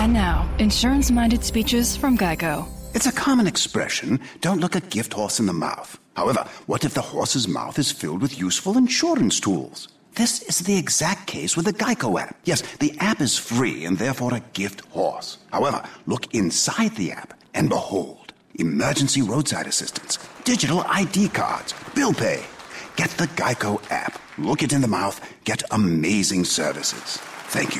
And now, insurance-minded speeches from Geico. It's a common expression, don't look a gift horse in the mouth. However, what if the horse's mouth is filled with useful insurance tools? This is the exact case with the Geico app. Yes, the app is free and therefore a gift horse. However, look inside the app and behold, emergency roadside assistance, digital ID cards, bill pay. Get the Geico app. Look it in the mouth. Get amazing services. Thank you.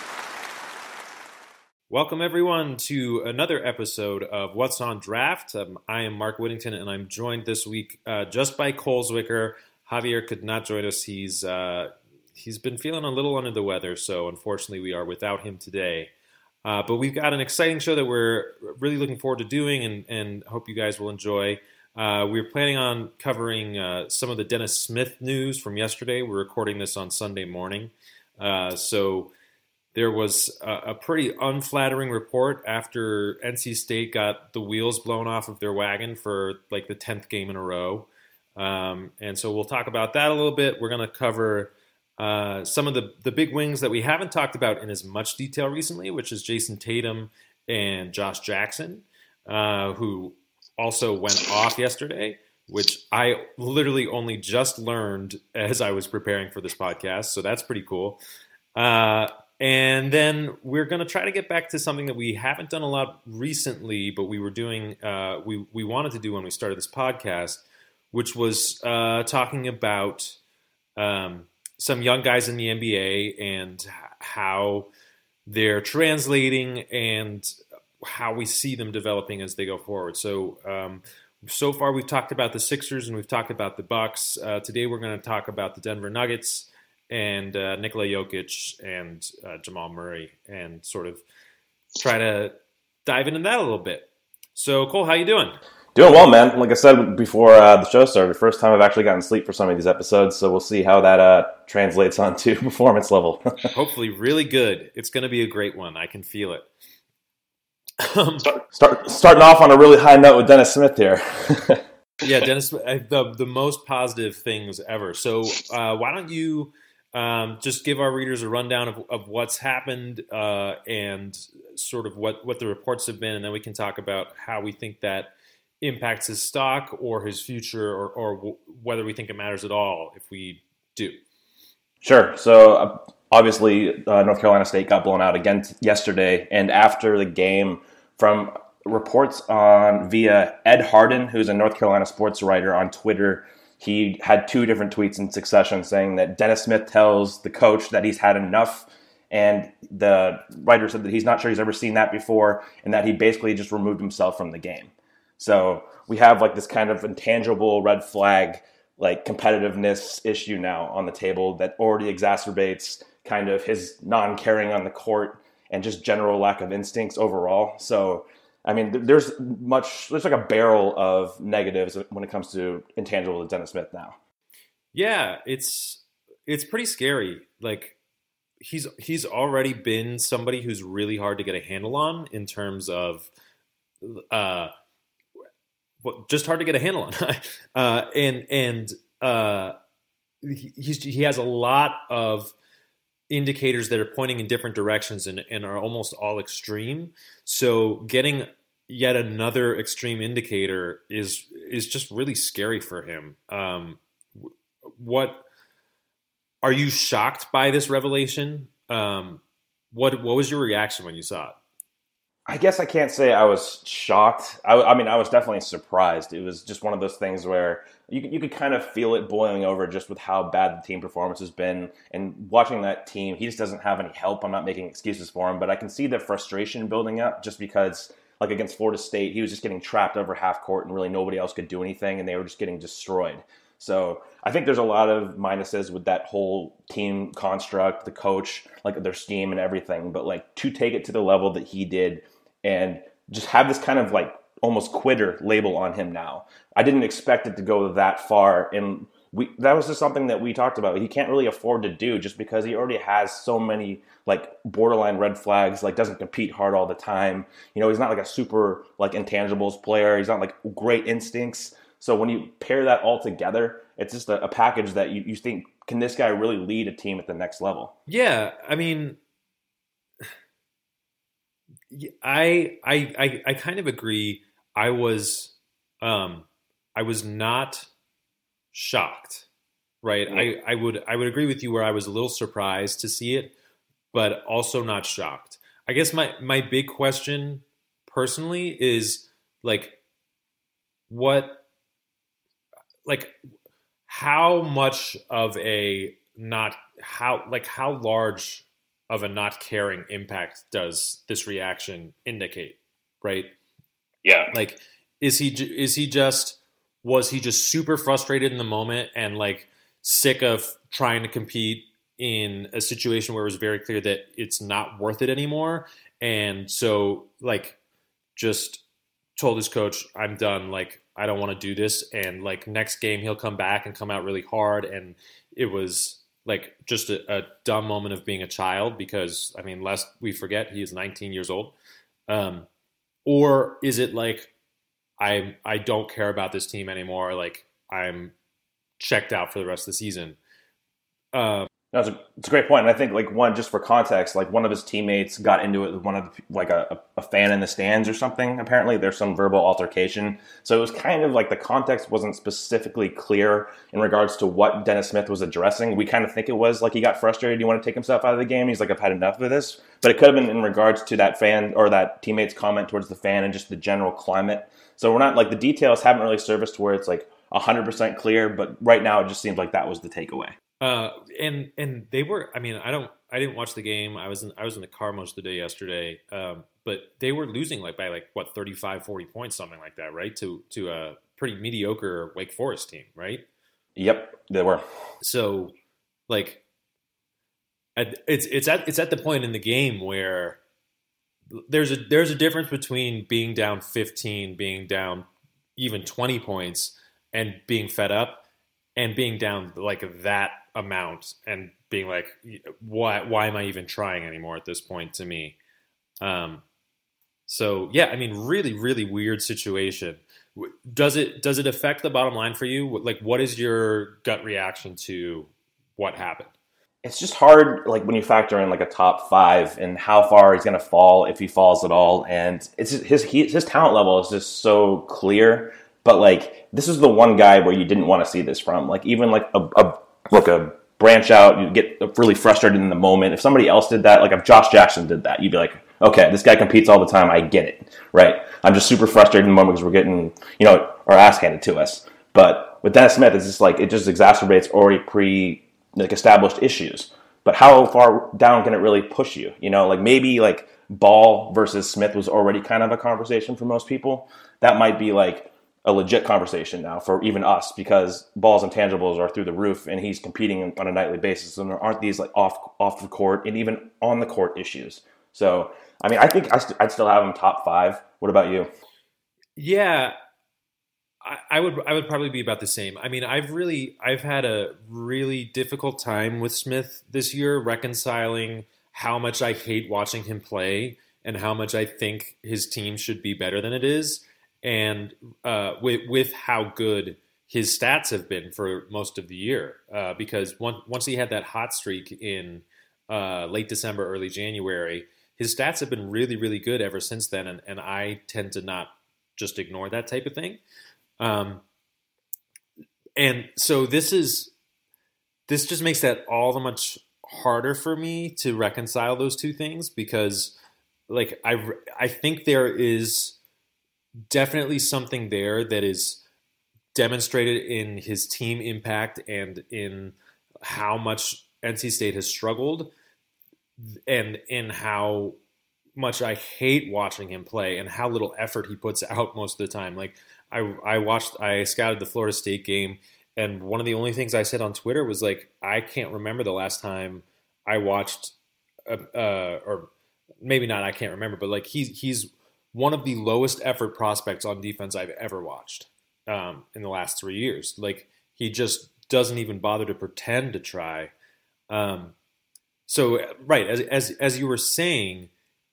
Welcome, everyone, to another episode of What's on Draft. I am Mark Whittington, and I'm joined this week just by Cole Zwicker. Javier could not join us. He's been feeling a little under the weather, so unfortunately we are without him today. But we've got an exciting show that we're really looking forward to doing and hope you guys will enjoy. We're planning on covering some of the Dennis Smith news from yesterday. We're recording this on Sunday morning. So there was a pretty unflattering report after NC State got the wheels blown off of their wagon for like the 10th game in a row. And so we'll talk about that a little bit. We're going to cover some of the big wings that we haven't talked about in as much detail recently, which is Jason Tatum and Josh Jackson, who also went off yesterday, which I literally only just learned as I was preparing for this podcast. So that's pretty cool. And then we're going to try to get back to something that we haven't done a lot recently, but we were doing, we wanted to do when we started this podcast, which was talking about some young guys in the NBA and how they're translating and how we see them developing as they go forward. So, so far we've talked about the Sixers and we've talked about the Bucks. Today we're going to talk about the Denver Nuggets and Nikola Jokic and Jamal Murray and sort of try to dive into that a little bit. So, Cole, how you doing? Doing well, man. Like I said before the show started, first time I've actually gotten sleep for some of these episodes, so we'll see how that translates onto performance level. Hopefully really good. It's going to be a great one. I can feel it. Starting off on a really high note with Dennis Smith here. Yeah, Dennis, the most positive things ever. So why don't you just give our readers a rundown of what's happened and sort of what the reports have been, and then we can talk about how we think that impacts his stock or his future or whether we think it matters at all if we do. Sure. So obviously North Carolina State got blown out again yesterday, and after the game, from reports via Ed Harden, who's a North Carolina sports writer on Twitter, he had two different tweets in succession saying that Dennis Smith tells the coach that he's had enough, and the writer said that he's not sure he's ever seen that before, and that he basically just removed himself from the game. So we have like this kind of intangible red flag, like competitiveness issue now on the table that already exacerbates kind of his non-caring on the court and just general lack of instincts overall. So, I mean, there's like a barrel of negatives when it comes to intangible to Dennis Smith now. Yeah, it's pretty scary. Like he's already been somebody who's really hard to get a handle on in terms of just hard to get a handle on. He has a lot of indicators that are pointing in different directions and are almost all extreme. So getting yet another extreme indicator is just really scary for him. What are you shocked by this revelation? What was your reaction when you saw it? I guess I can't say I was shocked. I mean, I was definitely surprised. It was just one of those things where you could kind of feel it boiling over just with how bad the team performance has been. And watching that team, he just doesn't have any help. I'm not making excuses for him, but I can see the frustration building up just because, like against Florida State, he was just getting trapped over half court and really nobody else could do anything, and they were just getting destroyed. So I think there's a lot of minuses with that whole team construct, the coach, like their scheme and everything. But like to take it to the level that he did and just have this kind of like almost quitter label on him now. I didn't expect it to go that far. And that was just something that we talked about. He can't really afford to do just because he already has so many like borderline red flags, like doesn't compete hard all the time. You know, he's not like a super like intangibles player. He's not like great instincts. So when you pair that all together, it's just a package that you think, can this guy really lead a team at the next level? Yeah, I mean, I kind of agree. I was not shocked, right? I would agree with you where I was a little surprised to see it, but also not shocked. I guess my big question personally is like what like how much of a not how large of a not caring impact does this reaction indicate, right? Yeah. Like was he just super frustrated in the moment and like sick of trying to compete in a situation where it was very clear that it's not worth it anymore, and so like just told his coach, I'm done, like I don't want to do this, and like next game he'll come back and come out really hard, and it was like just a dumb moment of being a child because, I mean, lest we forget, he is 19 years old. Or is it like, I don't care about this team anymore, like I'm checked out for the rest of the season? No, it's a great point. And I think, like, one, just for context, like one of his teammates got into it with one of the, like a fan in the stands or something. Apparently there's some verbal altercation. So it was kind of like the context wasn't specifically clear in regards to what Dennis Smith was addressing. We kind of think it was like he got frustrated. He wanted to take himself out of the game. He's like, I've had enough of this. But it could have been in regards to that fan or that teammate's comment towards the fan and just the general climate. So we're not, like, the details haven't really surfaced where it's like 100% clear. But right now it just seems like that was the takeaway. And they were, I mean, I didn't watch the game. I was in the car most of the day yesterday. But they were losing like by like what, 35, 40 points, something like that, right? To a pretty mediocre Wake Forest team, right? Yep, they were. So like it's at the point in the game where there's a difference between being down 15, being down even 20 points and being fed up, and being down like that amount and being like, why am I even trying anymore at this point, to me? So yeah, I mean, really, really weird situation. Does it affect the bottom line for you? Like, what is your gut reaction to what happened? It's just hard, like, when you factor in like a top five and how far he's going to fall, if he falls at all. And it's just, his talent level is just so clear. But like, this is the one guy where you didn't want to see this from. Like, even like a branch out, you get really frustrated in the moment. If somebody else did that, like if Josh Jackson did that, you'd be like, okay, this guy competes all the time. I get it, right? I'm just super frustrated in the moment because we're getting, our ass handed to us. But with Dennis Smith, it's just like, it just exacerbates already established issues. But how far down can it really push you? Like maybe like Ball versus Smith was already kind of a conversation for most people. That might be like a legit conversation now for even us, because Ball's intangibles are through the roof and he's competing on a nightly basis, and there aren't these like off the court and even on the court issues. So, I mean, I think I'd still have him top five. What about you? Yeah, I would probably be about the same. I mean, I've had a really difficult time with Smith this year, reconciling how much I hate watching him play and how much I think his team should be better than it is. And with how good his stats have been for most of the year, because once he had that hot streak in late December, early January, his stats have been really, really good ever since then, and I tend to not just ignore that type of thing. And so this just makes that all the much harder for me to reconcile those two things, because like I think there is definitely something there that is demonstrated in his team impact and in how much NC State has struggled, and in how much I hate watching him play and how little effort he puts out most of the time. Like I scouted the Florida State game, and one of the only things I said on Twitter was like, I can't remember the last time I watched, or maybe not, I can't remember, but like he's one of the lowest effort prospects on defense I've ever watched in the last 3 years. Like, he just doesn't even bother to pretend to try. So, right, as you were saying,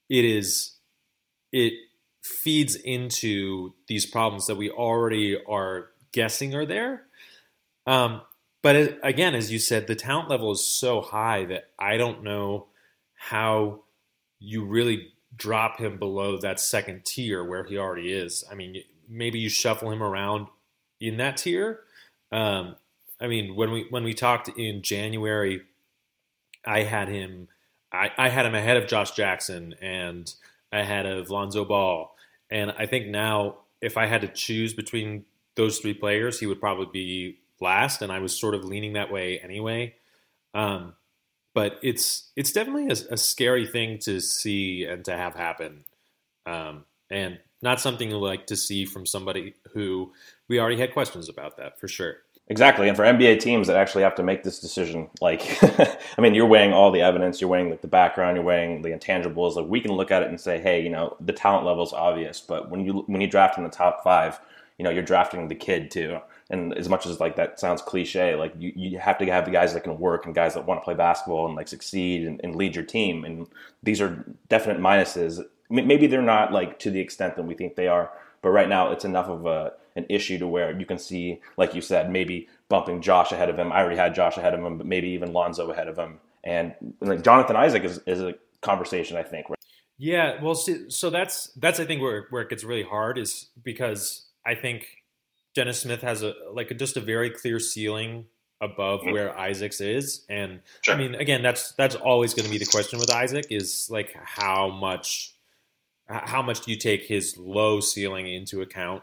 it feeds into these problems that we already are guessing are there. But again, as you said, the talent level is so high that I don't know how you really drop him below that second tier where he already is. I mean, maybe you shuffle him around in that tier. I mean, when we talked in January, I had him ahead of Josh Jackson and ahead of Lonzo Ball. And I think now if I had to choose between those three players, he would probably be last. And I was sort of leaning that way anyway. But it's definitely a scary thing to see and to have happen. And not something you like to see from somebody who we already had questions about that, for sure. Exactly. And for NBA teams that actually have to make this decision, like, I mean, you're weighing all the evidence, you're weighing like the background, you're weighing the intangibles. Like, we can look at it and say, hey, you know, the talent level is obvious, but when you draft in the top 5, you know, you're drafting the kid too. And as much as like that sounds cliche, like you have to have the guys that can work and guys that want to play basketball and like succeed and lead your team. And these are definite minuses. Maybe they're not like to the extent that we think they are, but right now it's enough of an issue to where you can see, like you said, maybe bumping Josh ahead of him. I already had Josh ahead of him, but maybe even Lonzo ahead of him. And like Jonathan Isaac is a conversation, I think. Yeah, well, so that's I think where it gets really hard is because I think Dennis Smith has just a very clear ceiling above where Isaac's is. And sure. I mean, again, that's always going to be the question with Isaac is like how much do you take his low ceiling into account?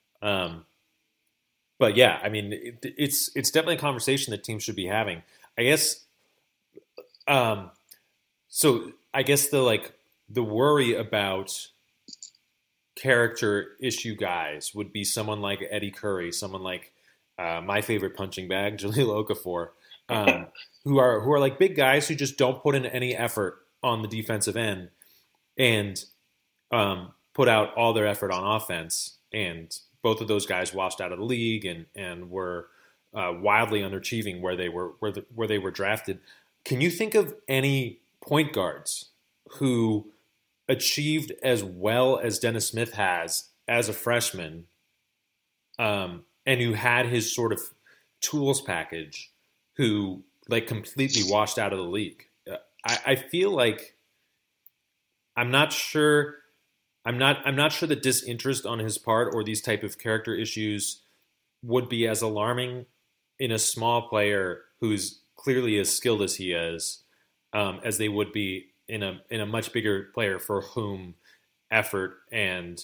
But yeah, I mean, it's definitely a conversation that teams should be having. I guess. So I guess the worry about character issue guys would be someone like Eddie Curry, someone like my favorite punching bag, Jahlil Okafor, who are like big guys who just don't put in any effort on the defensive end and put out all their effort on offense. And both of those guys washed out of the league and were wildly underachieving where they were drafted. Can you think of any point guards who achieved as well as Dennis Smith has as a freshman, and who had his sort of tools package, who like completely washed out of the league? I feel like I'm not sure that disinterest on his part or these type of character issues would be as alarming in a small player who's clearly as skilled as he is, as they would be in a much bigger player for whom effort and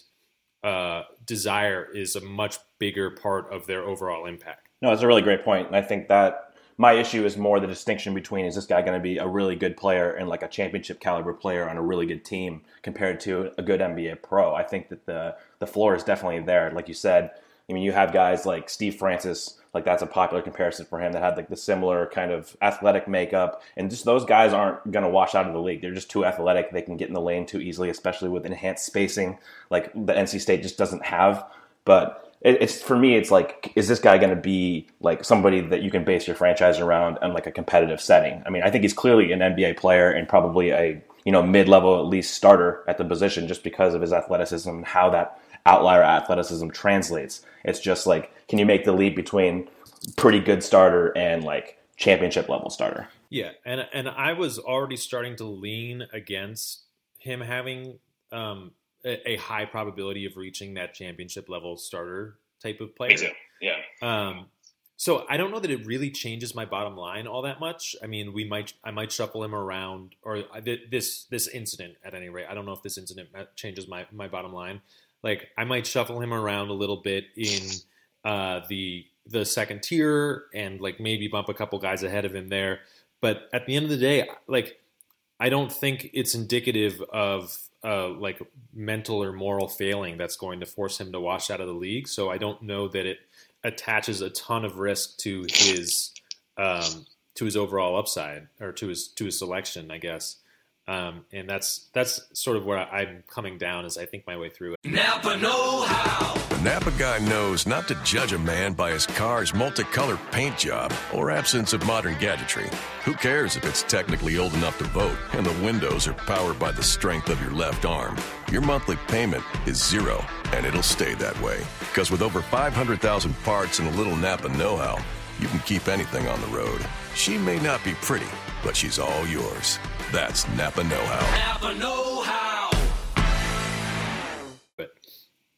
desire is a much bigger part of their overall impact. No, that's a really great point. And I think that my issue is more the distinction between, is this guy going to be a really good player and like a championship caliber player on a really good team compared to a good NBA pro? I think that the floor is definitely there. Like you said, I mean, you have guys like Steve Francis, like that's a popular comparison for him, that had like the similar kind of athletic makeup. And just those guys aren't going to wash out of the league. They're just too athletic. They can get in the lane too easily, especially with enhanced spacing like the NC State just doesn't have. But it's for me, it's like, is this guy going to be like somebody that you can base your franchise around in like a competitive setting? I mean, I think he's clearly an NBA player and probably a, you know, mid-level at least starter at the position just because of his athleticism and how that outlier athleticism translates. It's just like, can you make the leap between pretty good starter and like championship level starter? Yeah, and I was already starting to lean against him having a high probability of reaching that championship level starter type of player. Yeah. So I don't know that it really changes my bottom line all that much. I mean, I might shuffle him around, or this incident at any rate. I don't know if this incident changes my bottom line. Like, I might shuffle him around a little bit in the second tier and like maybe bump a couple guys ahead of him there. But at the end of the day, like, I don't think it's indicative of like mental or moral failing that's going to force him to wash out of the league. So I don't know that it attaches a ton of risk to his overall upside, or to his selection, I guess. And that's sort of where I'm coming down as I think my way through it. Napa know-how. The Napa guy knows not to judge a man by his car's multicolored paint job or absence of modern gadgetry. Who cares if it's technically old enough to vote and the windows are powered by the strength of your left arm? Your monthly payment is zero, and it'll stay that way. Because with over 500,000 parts and a little Napa know-how, you can keep anything on the road. She may not be pretty, but she's all yours. That's Napa know-how. Napa know-how.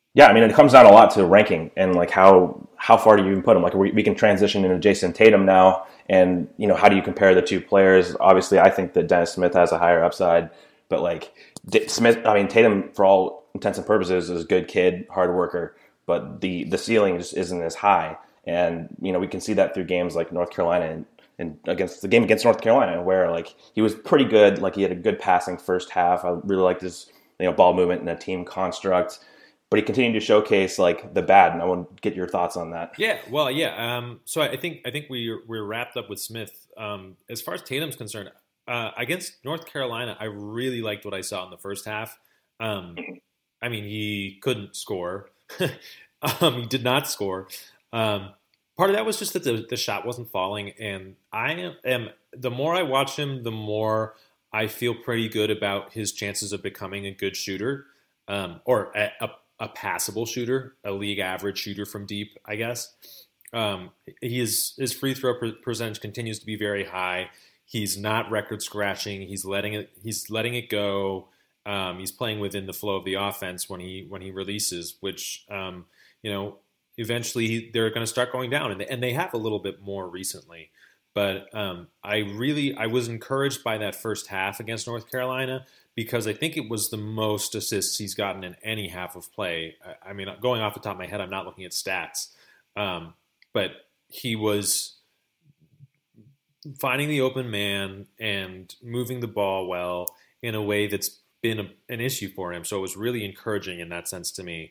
Yeah, I mean, it comes down a lot to ranking and like how far do you even put him? Like we can transition into Jason Tatum now, and how do you compare the two players? Obviously, I think that Dennis Smith has a higher upside, but like Tatum, for all intents and purposes, is a good kid, hard worker, but the ceiling just isn't as high, and we can see that through games like North Carolina and against North Carolina, where like he was pretty good, like he had a good passing first half. I really liked his ball movement in a team construct. But he continued to showcase like the bad, and I want to get your thoughts on that. Yeah, well, yeah. So I think we're wrapped up with Smith. As far as Tatum's concerned, against North Carolina, I really liked what I saw in the first half. I mean, he couldn't score. He did not score. Part of that was just that the shot wasn't falling, and the more I watch him, the more I feel pretty good about his chances of becoming a good shooter, or a passable shooter, a league average shooter from deep, I guess. His free throw percentage continues to be very high. He's not record scratching. He's letting it go. He's playing within the flow of the offense when he releases, which eventually they're going to start going down, and they have a little bit more recently. But I was encouraged by that first half against North Carolina, because I think it was the most assists he's gotten in any half of play. I mean, going off the top of my head, I'm not looking at stats, but he was finding the open man and moving the ball well in a way that's been an issue for him. So it was really encouraging in that sense to me.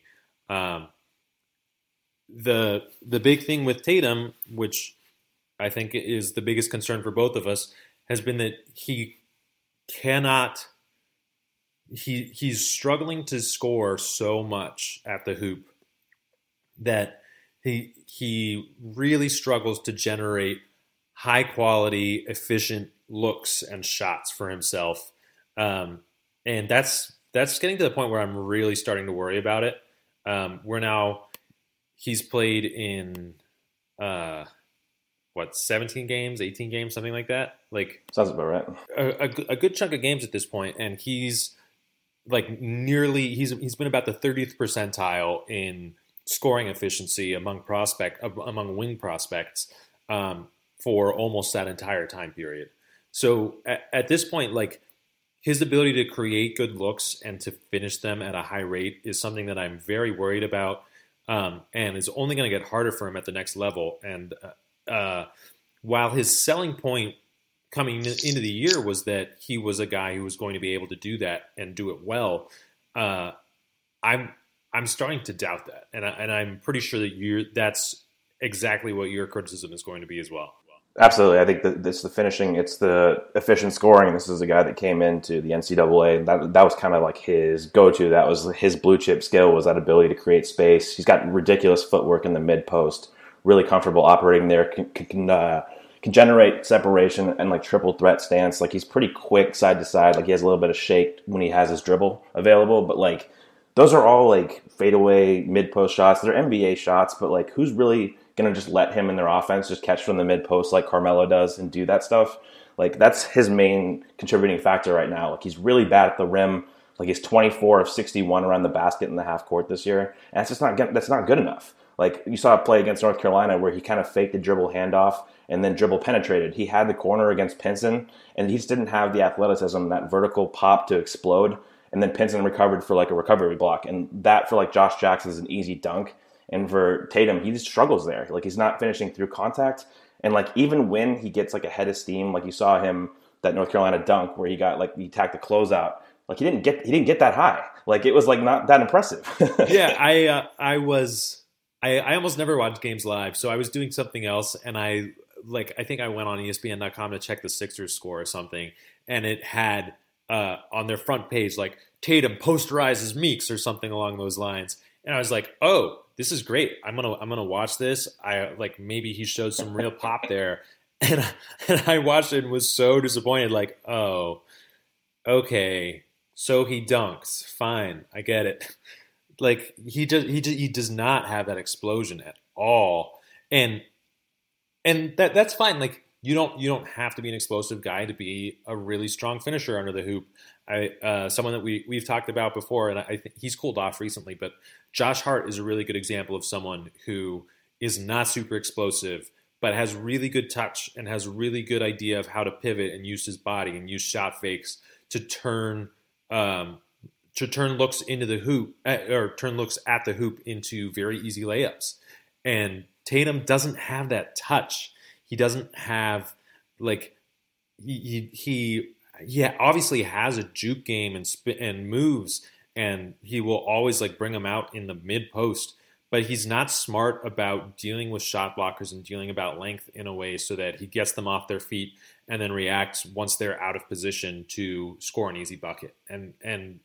The big thing with Tatum, which I think is the biggest concern for both of us, has been that he cannot. He's struggling to score so much at the hoop that he really struggles to generate high quality, efficient looks and shots for himself, and that's getting to the point where I'm really starting to worry about it. He's played in 17 games, 18 games, something like that. Like, sounds about right. A good chunk of games at this point, and he's like he's been about the 30th percentile in scoring efficiency among wing prospects for almost that entire time period. So at this point, like, his ability to create good looks and to finish them at a high rate is something that I'm very worried about, and is only going to get harder for him at the next level. And while his selling point coming into the year was that he was a guy who was going to be able to do that and do it well, I'm starting to doubt that, and I'm pretty sure that that's exactly what your criticism is going to be as well. Absolutely, I think that it's the finishing, it's the efficient scoring. This is a guy that came into the NCAA, and that was kind of like his go-to. That was his blue chip skill, was that ability to create space. He's got ridiculous footwork in the mid post, really comfortable operating there. Can generate separation and like triple threat stance. Like, he's pretty quick side to side. Like, he has a little bit of shake when he has his dribble available, but like those are all like fadeaway mid post shots. They're NBA shots, but like, who's really going to just let him in their offense just catch from the mid post like Carmelo does and do that stuff? Like, that's his main contributing factor right now. Like, he's really bad at the rim. Like, he's 24 of 61 around the basket in the half court this year, and that's not good enough. Like, you saw a play against North Carolina where he kind of faked a dribble handoff and then dribble penetrated. He had the corner against Pinson, and he just didn't have the athleticism, that vertical pop to explode. And then Pinson recovered for like a recovery block. And that for like Josh Jackson is an easy dunk. And for Tatum, he just struggles there. Like, he's not finishing through contact. And like, even when he gets like a head of steam, like you saw him, that North Carolina dunk where he tacked the closeout, like he didn't get that high. Like, it was like not that impressive. Yeah, I almost never watch games live, so I was doing something else, and I think I went on ESPN.com to check the Sixers score or something, and it had on their front page like Tatum posterizes Meeks or something along those lines, and I was like, oh, this is great. I'm gonna watch this. Maybe he showed some real pop there, and I watched it and was so disappointed. Like, oh, okay, so he dunks. Fine, I get it. Like, he does not have that explosion at all, and that's fine. Like, don't have to be an explosive guy to be a really strong finisher under the hoop. Someone that we've talked about before, and I think he's cooled off recently, but Josh Hart is a really good example of someone who is not super explosive, but has really good touch and has a really good idea of how to pivot and use his body and use shot fakes to turn looks into the hoop, or turn looks at the hoop into very easy layups. And Tatum doesn't have that touch. He doesn't have he obviously has a juke game and moves, and he will always bring them out in the mid post. But he's not smart about dealing with shot blockers and dealing about length in a way so that he gets them off their feet and then reacts once they're out of position to score an easy bucket. And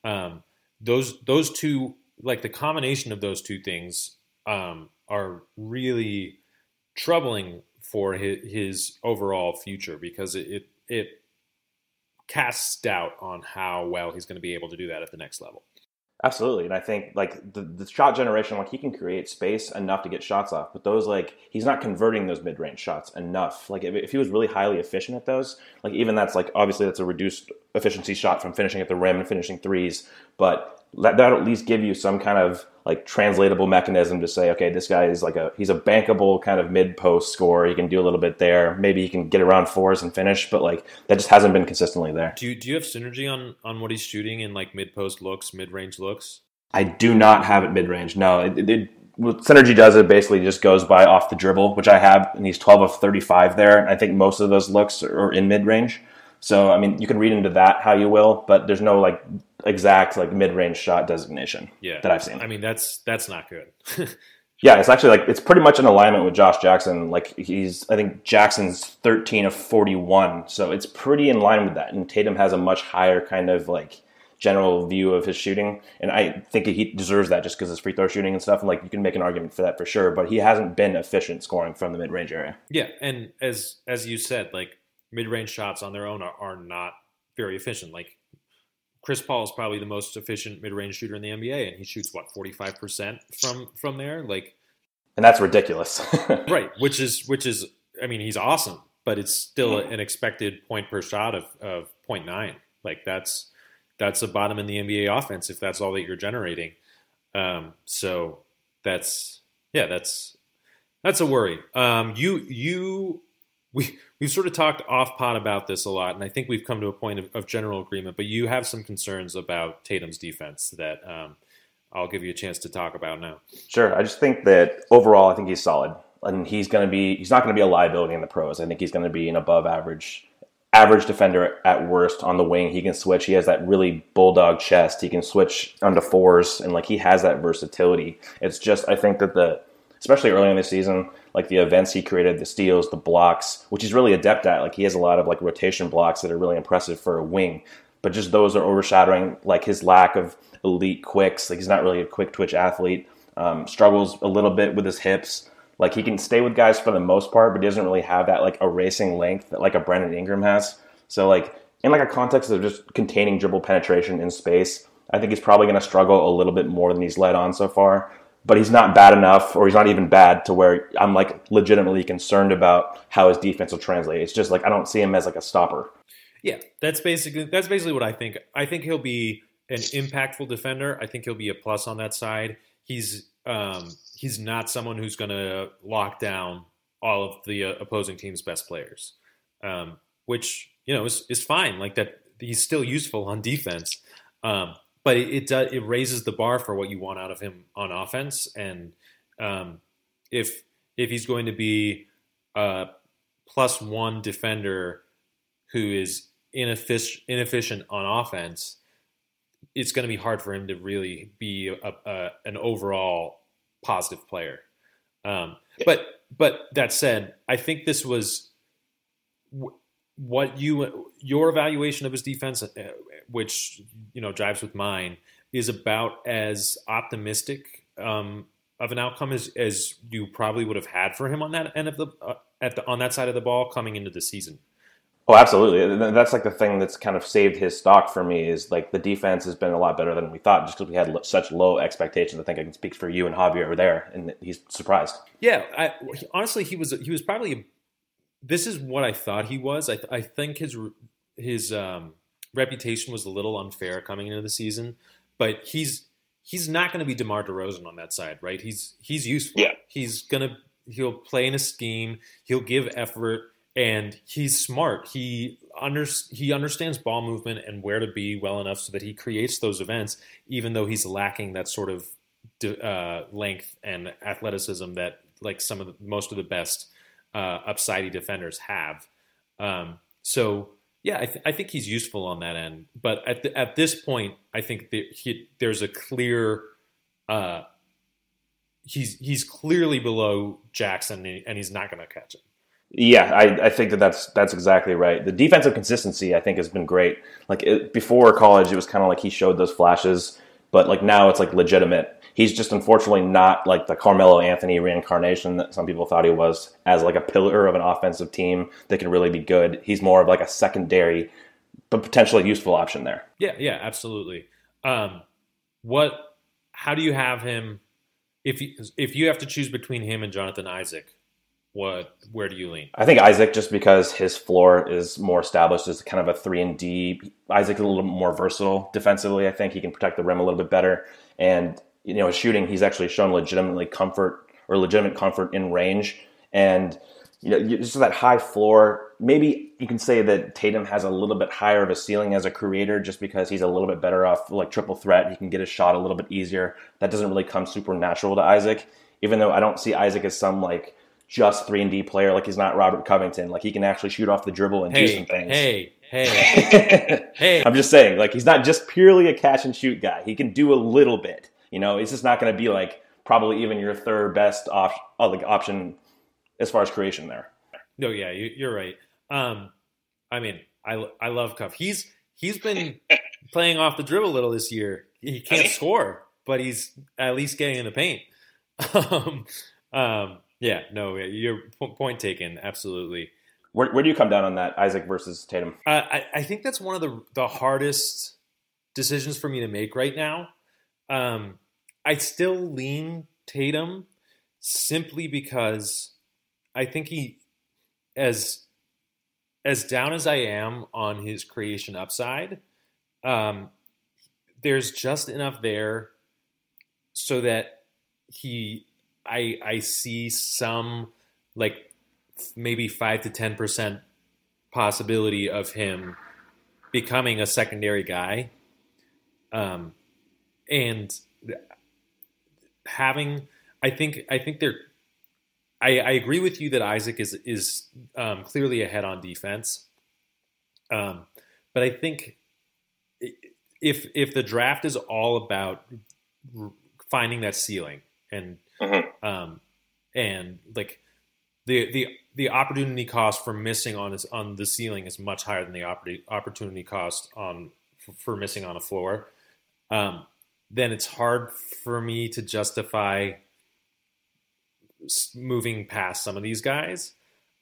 those two, the combination of those two things are really troubling for his overall future, because it casts doubt on how well he's going to be able to do that at the next level. Absolutely. And I think the shot generation, he can create space enough to get shots off, but those he's not converting those mid-range shots enough. If he was really highly efficient at those, even that's obviously that's a reduced efficiency shot from finishing at the rim and finishing threes, but that'll at least give you some kind of translatable mechanism to say, okay, this guy is he's a bankable kind of mid-post scorer. He can do a little bit there. Maybe he can get around fours and finish, but that just hasn't been consistently there. Do you have synergy on what he's shooting in mid-post looks, mid-range looks? I do not have it mid-range. No, what Synergy does, it basically just goes by off the dribble, which I have, and he's 12 of 35 there. And I think most of those looks are in mid-range. So, you can read into that how you will, but there's no exact mid-range shot designation that I've seen. That's not good. Yeah, it's actually it's pretty much in alignment with Josh Jackson. I think Jackson's 13 of 41, so it's pretty in line with that. And Tatum has a much higher kind of general view of his shooting, and I think he deserves that just because his free throw shooting and stuff. And you can make an argument for that for sure, but he hasn't been efficient scoring from the mid-range area. Yeah, and as you said, mid-range shots on their own are not very efficient. Chris Paul is probably the most efficient mid-range shooter in the NBA, and he shoots 45% from there. And that's ridiculous. Right, which is he's awesome, but it's still an expected point per shot of 0.9. That's a bottom in the NBA offense if that's all that you're generating. So that's a worry. We've sort of talked off pod about this a lot, and I think we've come to a point of general agreement, but you have some concerns about Tatum's defense that I'll give you a chance to talk about now. Sure. I just think that overall, I think he's solid, and he's not going to be a liability in the pros. I think he's going to be an above average defender at worst on the wing. He can switch. He has that really bulldog chest. He can switch onto fours, and he has that versatility. It's just, I think that especially early in the season, the events he created, the steals, the blocks, which he's really adept at. He has a lot of rotation blocks that are really impressive for a wing, but just those are overshadowing his lack of elite quicks. He's not really a quick twitch athlete. Struggles a little bit with his hips. He can stay with guys for the most part, but he doesn't really have that erasing length that a Brandon Ingram has. So in a context of just containing dribble penetration in space, I think he's probably going to struggle a little bit more than he's led on so far. But he's not bad enough, or he's not even bad to where I'm legitimately concerned about how his defense will translate. It's just I don't see him as a stopper. Yeah, that's basically what I think. I think he'll be an impactful defender. I think he'll be a plus on that side. He's not someone who's going to lock down all of the opposing team's best players, which is fine. That he's still useful on defense. But it raises the bar for what you want out of him on offense, and if he's going to be a +1 defender who is inefficient on offense, it's going to be hard for him to really be an overall positive player. But that said, I think this was what your evaluation of his defense, which jives with mine, is about as optimistic of an outcome as you probably would have had for him on that end of on that side of the ball coming into the season. Oh, absolutely. That's the thing that's kind of saved his stock for me is the defense has been a lot better than we thought, just because we had such low expectations. I think I can speak for you and Javier over there, and he's surprised. Yeah, honestly, he was probably this is what I thought he was. I think his reputation was a little unfair coming into the season, but he's not going to be DeMar DeRozan on that side, right? He's useful. Yeah. He'll play in a scheme. He'll give effort, and he's smart. He understands ball movement and where to be well enough so that he creates those events, even though he's lacking that sort of length and athleticism that like most of the best upsidey defenders have. So yeah, I think he's useful on that end. But at this point, I think that there's a clear. He's clearly below Jackson, and he's not going to catch him. Yeah, I think that's exactly right. The defensive consistency, I think, has been great. Like before college, it was kind of like he showed those flashes, but like now it's like legitimate. He's just unfortunately not like the Carmelo Anthony reincarnation that some people thought he was, as like a pillar of an offensive team that can really be good. He's more of like a secondary, but potentially useful option there. Yeah, absolutely. How do you have him? If you have to choose between him and Jonathan Isaac, where do you lean? I think Isaac, just because his floor is more established as kind of a 3-and-D. Isaac is a little more versatile defensively. I think he can protect the rim a little bit better. And, his shooting, he's actually shown legitimate comfort in range. And, just that high floor, maybe you can say that Tatum has a little bit higher of a ceiling as a creator just because he's a little bit better off like triple threat. He can get his shot a little bit easier. That doesn't really come super natural to Isaac, even though I don't see Isaac as some like just 3-and-D player. Like he's not Robert Covington. Like he can actually shoot off the dribble and do some things. Hey. I'm just saying, like he's not just purely a catch and shoot guy. He can do a little bit. It's just not going to be like probably even your third best option as far as creation there. No, yeah, you're right. I mean, I love Cuff. He's been playing off the dribble a little this year. He can't score, but he's at least getting in the paint. Yeah, no, your point taken. Absolutely. Where do you come down on that, Isaac versus Tatum? I think that's one of the hardest decisions for me to make right now. I still lean Tatum simply because I think he, as down as I am on his creation upside, there's just enough there so that I see some like maybe 5 to 10% possibility of him becoming a secondary guy. And having, I agree with you that Isaac is clearly ahead on defense. But I think if the draft is all about finding that ceiling and like the opportunity cost for missing on the ceiling is much higher than the opportunity cost for missing on a floor, then it's hard for me to justify moving past some of these guys.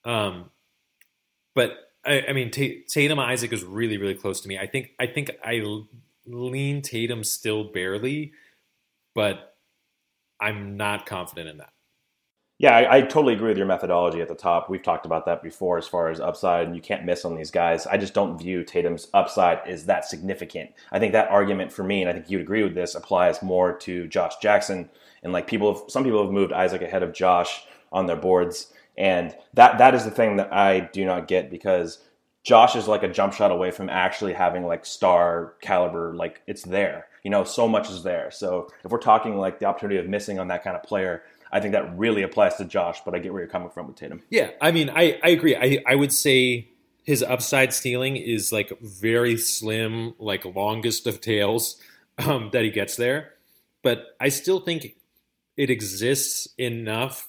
But I mean, Tatum Isaac is really, really close to me. I think I lean Tatum still barely, but I'm not confident in that. Yeah, I totally agree with your methodology at the top. We've talked about that before as far as upside, and you can't miss on these guys. I just don't view Tatum's upside as that significant. I think that argument for me, and I think you'd agree with this, applies more to Josh Jackson. And like some people have moved Isaac ahead of Josh on their boards. And that is the thing that I do not get, because Josh is like a jump shot away from actually having like star caliber, like it's there. So much is there. So if we're talking like the opportunity of missing on that kind of player, I think that really applies to Josh, but I get where you're coming from with Tatum. Yeah, I mean, I agree. I would say his upside ceiling is like very slim, like longest of tails that he gets there. But I still think it exists enough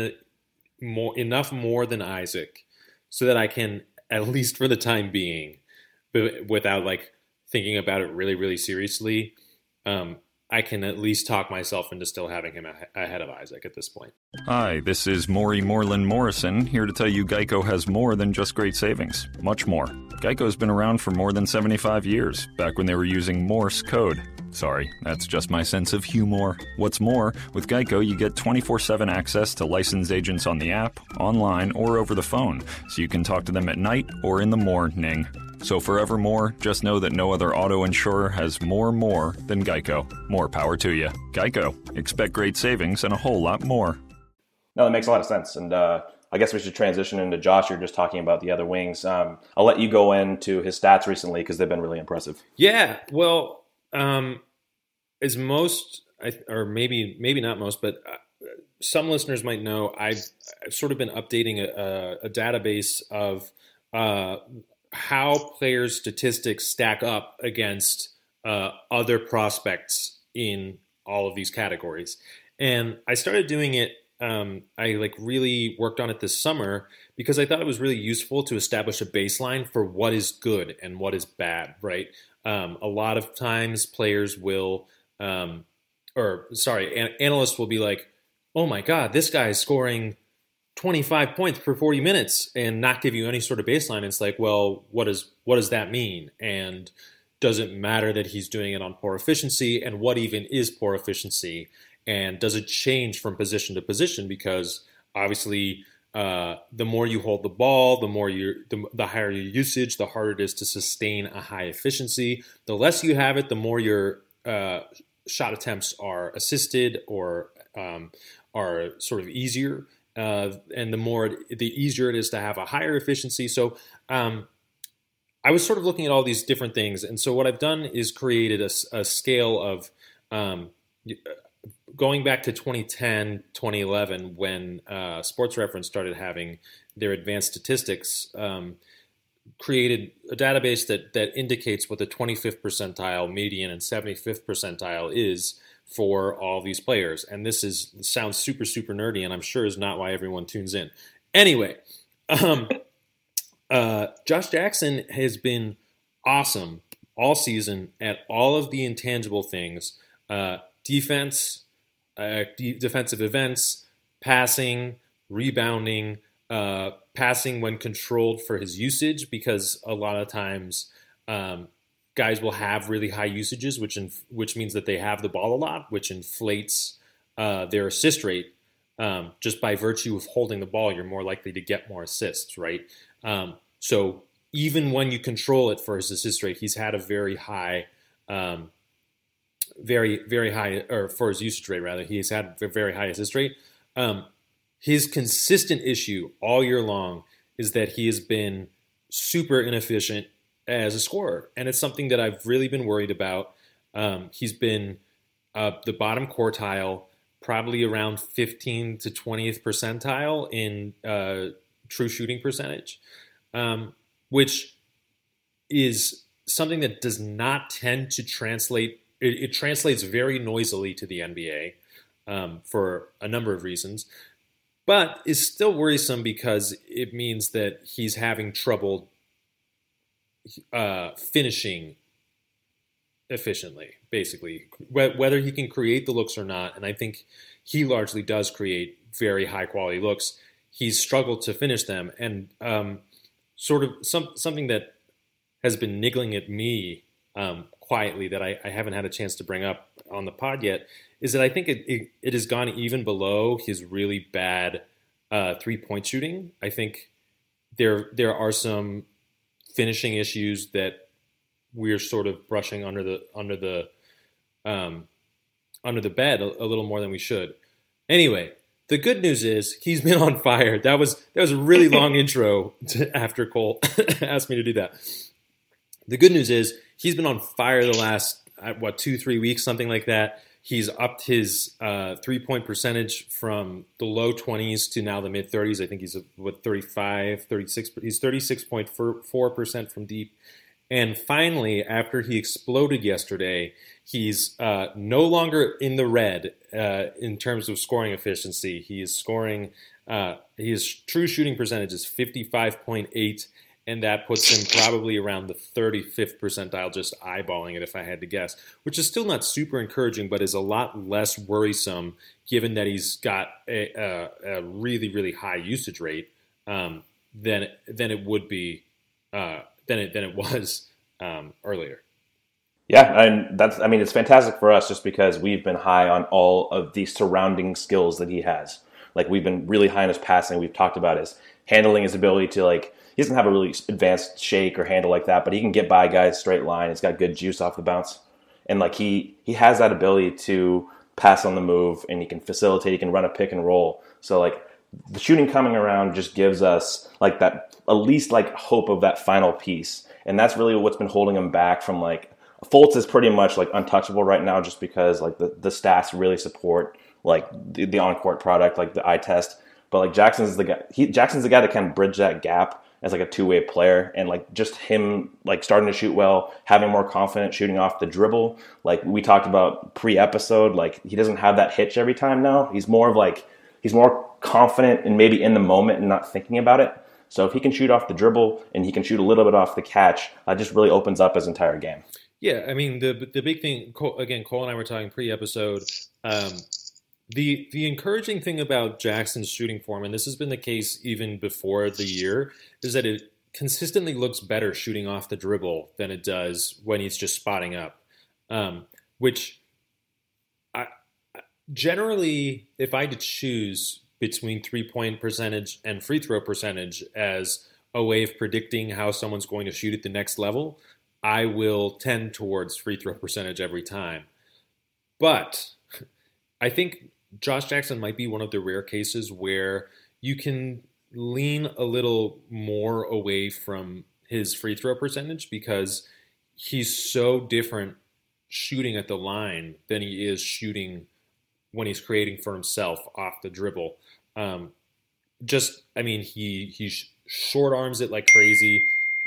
more than Isaac so that I can, at least for the time being, without like thinking about it really, really seriously, I can at least talk myself into still having him ahead of Isaac at this point. Hi, this is Maury Moreland Morrison, here to tell you Geico has more than just great savings. Much more. Geico's been around for more than 75 years, back when they were using Morse code. Sorry, that's just my sense of humor. What's more, with Geico, you get 24/7 access to licensed agents on the app, online, or over the phone, so you can talk to them at night or in the morning. So forevermore, just know that no other auto insurer has more than Geico. More power to you. Geico. Expect great savings and a whole lot more. No, that makes a lot of sense. And I guess we should transition into Josh. You're just talking about the other wings. I'll let you go into his stats recently because they've been really impressive. Yeah, well, as most, or maybe not most, but some listeners might know, I've sort of been updating a database of how players' statistics stack up against other prospects in all of these categories. And I started doing it, I really worked on it this summer because I thought it was really useful to establish a baseline for what is good and what is bad, right? A lot of times players will, analysts will be like, oh my God, this guy is scoring 25 points per 40 minutes and not give you any sort of baseline. It's like, well, what does that mean? And does it matter that he's doing it on poor efficiency? And what even is poor efficiency? And does it change from position to position? Because obviously, the more you hold the ball, the higher your usage, the harder it is to sustain a high efficiency. The less you have it, the more your shot attempts are assisted or are sort of easier. And the easier it is to have a higher efficiency. So I was sort of looking at all these different things. And so what I've done is created a scale of going back to 2010, 2011, when Sports Reference started having their advanced statistics, created a database that indicates what the 25th percentile, median, and 75th percentile is for all these players. And this sounds super, super nerdy, and I'm sure is not why everyone tunes in. Anyway, Josh Jackson has been awesome all season at all of the intangible things, defense, defensive events, passing, rebounding, passing when controlled for his usage, because a lot of times guys will have really high usages, which means that they have the ball a lot, which inflates their assist rate. Just by virtue of holding the ball, you're more likely to get more assists, right? So even when you control it for his assist rate, he's had a very high, very high, or for his usage rate rather, he's had a very high assist rate. His consistent issue all year long is that he has been super inefficient as a scorer, and it's something that I've really been worried about. He's been the bottom quartile, probably around 15th to 20th percentile in true shooting percentage, which is something that does not tend to translate. It translates very noisily to the NBA for a number of reasons, but is still worrisome because it means that he's having trouble finishing efficiently, basically, whether he can create the looks or not. And I think he largely does create very high quality looks. He's struggled to finish them, and sort of something that has been niggling at me quietly that I haven't had a chance to bring up on the pod yet is that I think it has gone even below his really bad 3-point shooting. I think there are some finishing issues that we're sort of brushing under the bed a little more than we should. Anyway, the good news is he's been on fire. That was a really long intro after Cole asked me to do that. The good news is he's been on fire the last 2-3 weeks, something like that. He's upped his 3-point percentage from the low 20s to now the mid 30s. I think he's 35, 36. He's 36.4% from deep. And finally, after he exploded yesterday, he's no longer in the red in terms of scoring efficiency. He is scoring. His true shooting percentage is 55.8. And that puts him probably around the 35th percentile, just eyeballing it if I had to guess, which is still not super encouraging, but is a lot less worrisome given that he's got a really, really high usage rate than it would be than it was earlier. Yeah, and it's fantastic for us just because we've been high on all of the surrounding skills that he has. Like, we've been really high on his passing. We've talked about his handling, his ability to, like, he doesn't have a really advanced shake or handle like that, but he can get by guys straight line. He's got good juice off the bounce. And, like, he has that ability to pass on the move, and he can facilitate, he can run a pick and roll. So, like, the shooting coming around just gives us, like, that, at least, like, hope of that final piece. And that's really what's been holding him back from, like, Fultz is pretty much like untouchable right now just because like the stats really support like the on-court product, like the eye test. But like Jackson's the guy that can bridge that gap as like a two-way player, and like just him like starting to shoot well, having more confidence shooting off the dribble. Like we talked about pre-episode, like he doesn't have that hitch every time now. He's more confident and maybe in the moment and not thinking about it. So if he can shoot off the dribble and he can shoot a little bit off the catch, that just really opens up his entire game. Yeah, I mean, the big thing, again, Cole and I were talking pre-episode, the encouraging thing about Jackson's shooting form, and this has been the case even before the year, is that it consistently looks better shooting off the dribble than it does when he's just spotting up, which generally, if I had to choose between three-point percentage and free throw percentage as a way of predicting how someone's going to shoot at the next level, I will tend towards free throw percentage every time. But I think Josh Jackson might be one of the rare cases where you can lean a little more away from his free throw percentage because he's so different shooting at the line than he is shooting when he's creating for himself off the dribble. He short arms it like crazy.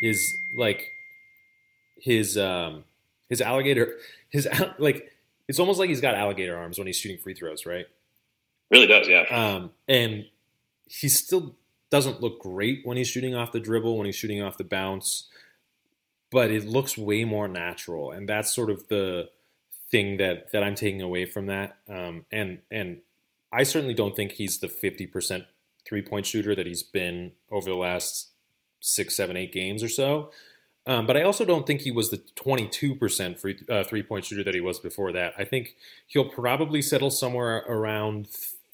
His alligator, it's almost like he's got alligator arms when he's shooting free throws, right? Really does, yeah. And he still doesn't look great when he's shooting off the dribble, when he's shooting off the bounce, but it looks way more natural. And that's sort of the thing that I'm taking away from that. And I certainly don't think he's the 50% 3-point shooter that he's been over the last 6, 7, 8 games or so. But I also don't think he was the 22% 3-point shooter that he was before that. I think he'll probably settle somewhere around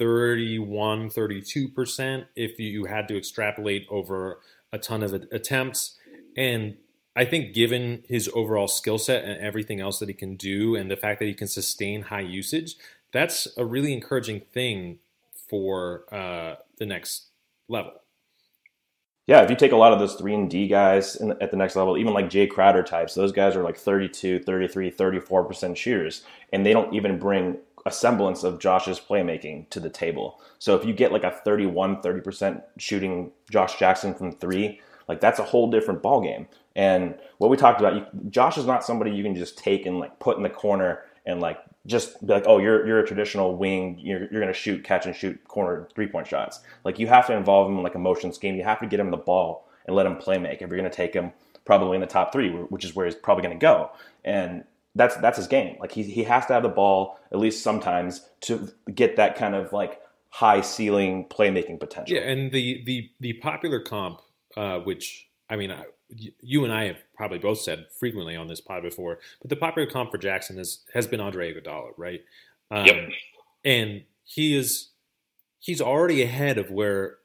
31, 32% if you had to extrapolate over a ton of attempts. And I think given his overall skill set and everything else that he can do and the fact that he can sustain high usage, that's a really encouraging thing for the next level. Yeah, if you take a lot of those 3-and-D guys at the next level, even like Jay Crowder types, those guys are like 32, 33, 34% shooters, and they don't even bring a semblance of Josh's playmaking to the table. So if you get like a 30% shooting Josh Jackson from 3, like that's a whole different ballgame. And what we talked about, Josh is not somebody you can just take and like put in the corner and like just be like, oh, you're a traditional wing. You're going to catch and shoot corner 3-point shots. Like you have to involve him in like a motion scheme. You have to get him the ball and let him play make if you're going to take him probably in the top 3, which is where he's probably going to go. And that's his game. Like he has to have the ball at least sometimes to get that kind of like high ceiling playmaking potential. Yeah, and the popular comp, which I mean, you and I have probably both said frequently on this pod before, but the popular comp for Jackson has been Andre Iguodala, right? Yep. And he's already ahead of where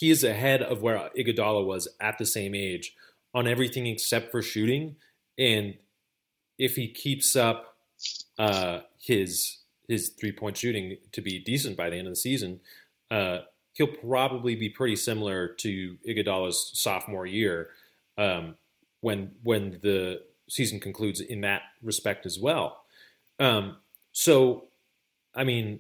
Iguodala was at the same age on everything except for shooting. And if he keeps up his 3-point shooting to be decent by the end of the season, he'll probably be pretty similar to Iguodala's sophomore year when the season concludes in that respect as well. So, I mean,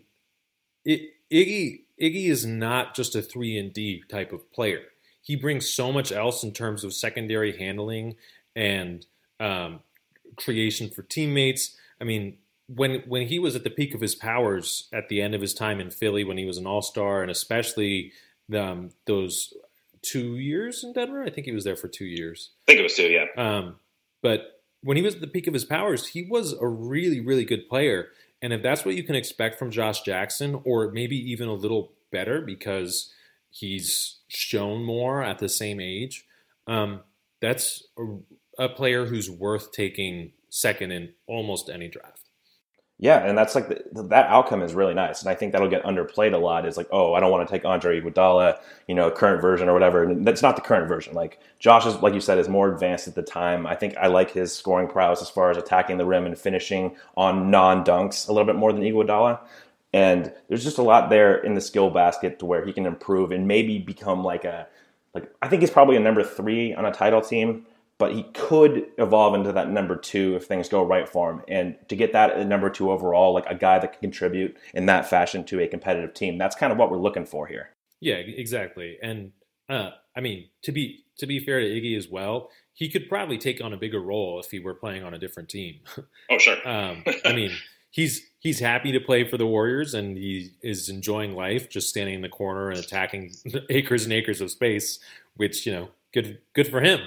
Iggy is not just a 3-and-D type of player. He brings so much else in terms of secondary handling and creation for teammates. I mean, when he was at the peak of his powers at the end of his time in Philly, when he was an all-star, and especially those 2 years in Denver, I think he was there for 2 years. I think it was 2, yeah. But when he was at the peak of his powers, he was a really, really good player. And if that's what you can expect from Josh Jackson, or maybe even a little better because he's shown more at the same age, that's a player who's worth taking second in almost any draft. Yeah, and that's like that outcome is really nice, and I think that'll get underplayed a lot. Is like, oh, I don't want to take Andre Iguodala, current version or whatever. And that's not the current version. Like Josh is, like you said, is more advanced at the time. I think I like his scoring prowess as far as attacking the rim and finishing on non-dunks a little bit more than Iguodala. And there's just a lot there in the skill basket to where he can improve and maybe become I think he's probably a number 3 on a title team. But he could evolve into that number 2 if things go right for him. And to get that at number 2 overall, like a guy that can contribute in that fashion to a competitive team, that's kind of what we're looking for here. Yeah, exactly. And to be fair to Iggy as well, he could probably take on a bigger role if he were playing on a different team. Oh, sure. He's happy to play for the Warriors, and he is enjoying life, just standing in the corner and attacking acres and acres of space, which good for him.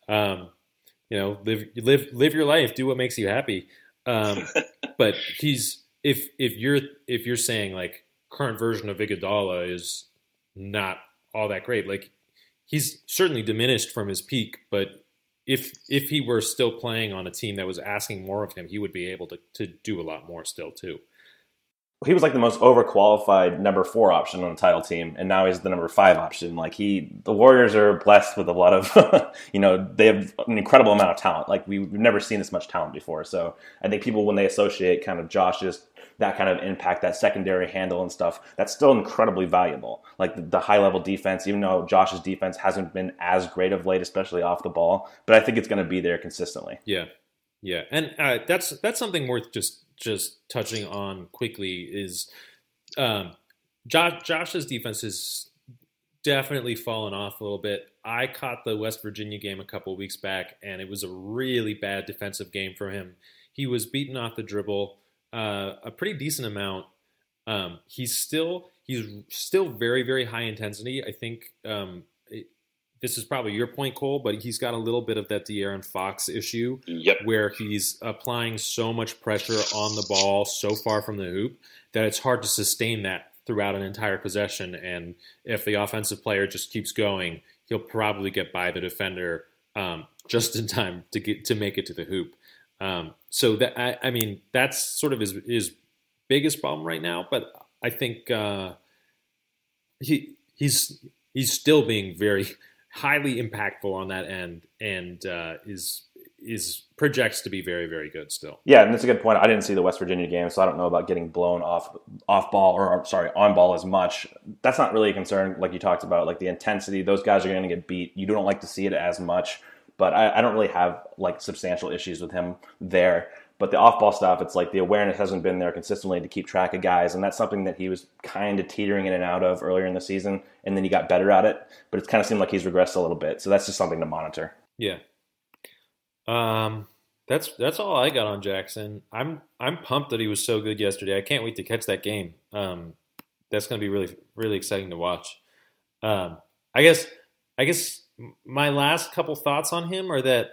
Live your life, do what makes you happy. But if you're saying like current version of Iguodala is not all that great, like he's certainly diminished from his peak, but if he were still playing on a team that was asking more of him, he would be able to do a lot more still too. He was like the most overqualified number 4 option on the title team, and now he's the number 5 option. Like the Warriors are blessed with a lot of, they have an incredible amount of talent. Like we've never seen this much talent before. So I think people, when they associate kind of Josh's, that kind of impact, that secondary handle and stuff, that's still incredibly valuable. Like the high level defense, even though Josh's defense hasn't been as great of late, especially off the ball, but I think it's going to be there consistently. Yeah. Yeah. And that's something worth just touching on quickly is Josh's defense has definitely fallen off a little bit. I caught the West Virginia game a couple of weeks back, and it was a really bad defensive game for him. He was beaten off the dribble a pretty decent amount. He's still very, very high intensity. I think this is probably your point, Cole, but he's got a little bit of that De'Aaron Fox issue. Yep. Where he's applying so much pressure on the ball so far from the hoop that it's hard to sustain that throughout an entire possession. And if the offensive player just keeps going, he'll probably get by the defender just in time to make it to the hoop. So that that's sort of his biggest problem right now. But I think he's still being very highly impactful on that end, and is projects to be very, very good still. Yeah, and that's a good point. I didn't see the West Virginia game, so I don't know about getting blown off ball on ball as much. That's not really a concern, like you talked about, like the intensity. Those guys are going to get beat. You don't like to see it as much, but I don't really have like substantial issues with him there. But the off-ball stuff, it's like the awareness hasn't been there consistently to keep track of guys, and that's something that he was kind of teetering in and out of earlier in the season, and then he got better at it. But it's kind of seemed like he's regressed a little bit, so that's just something to monitor. Yeah. That's all I got on Jackson. I'm pumped that he was so good yesterday. I can't wait to catch that game. That's going to be really, really exciting to watch. I guess my last couple thoughts on him are that,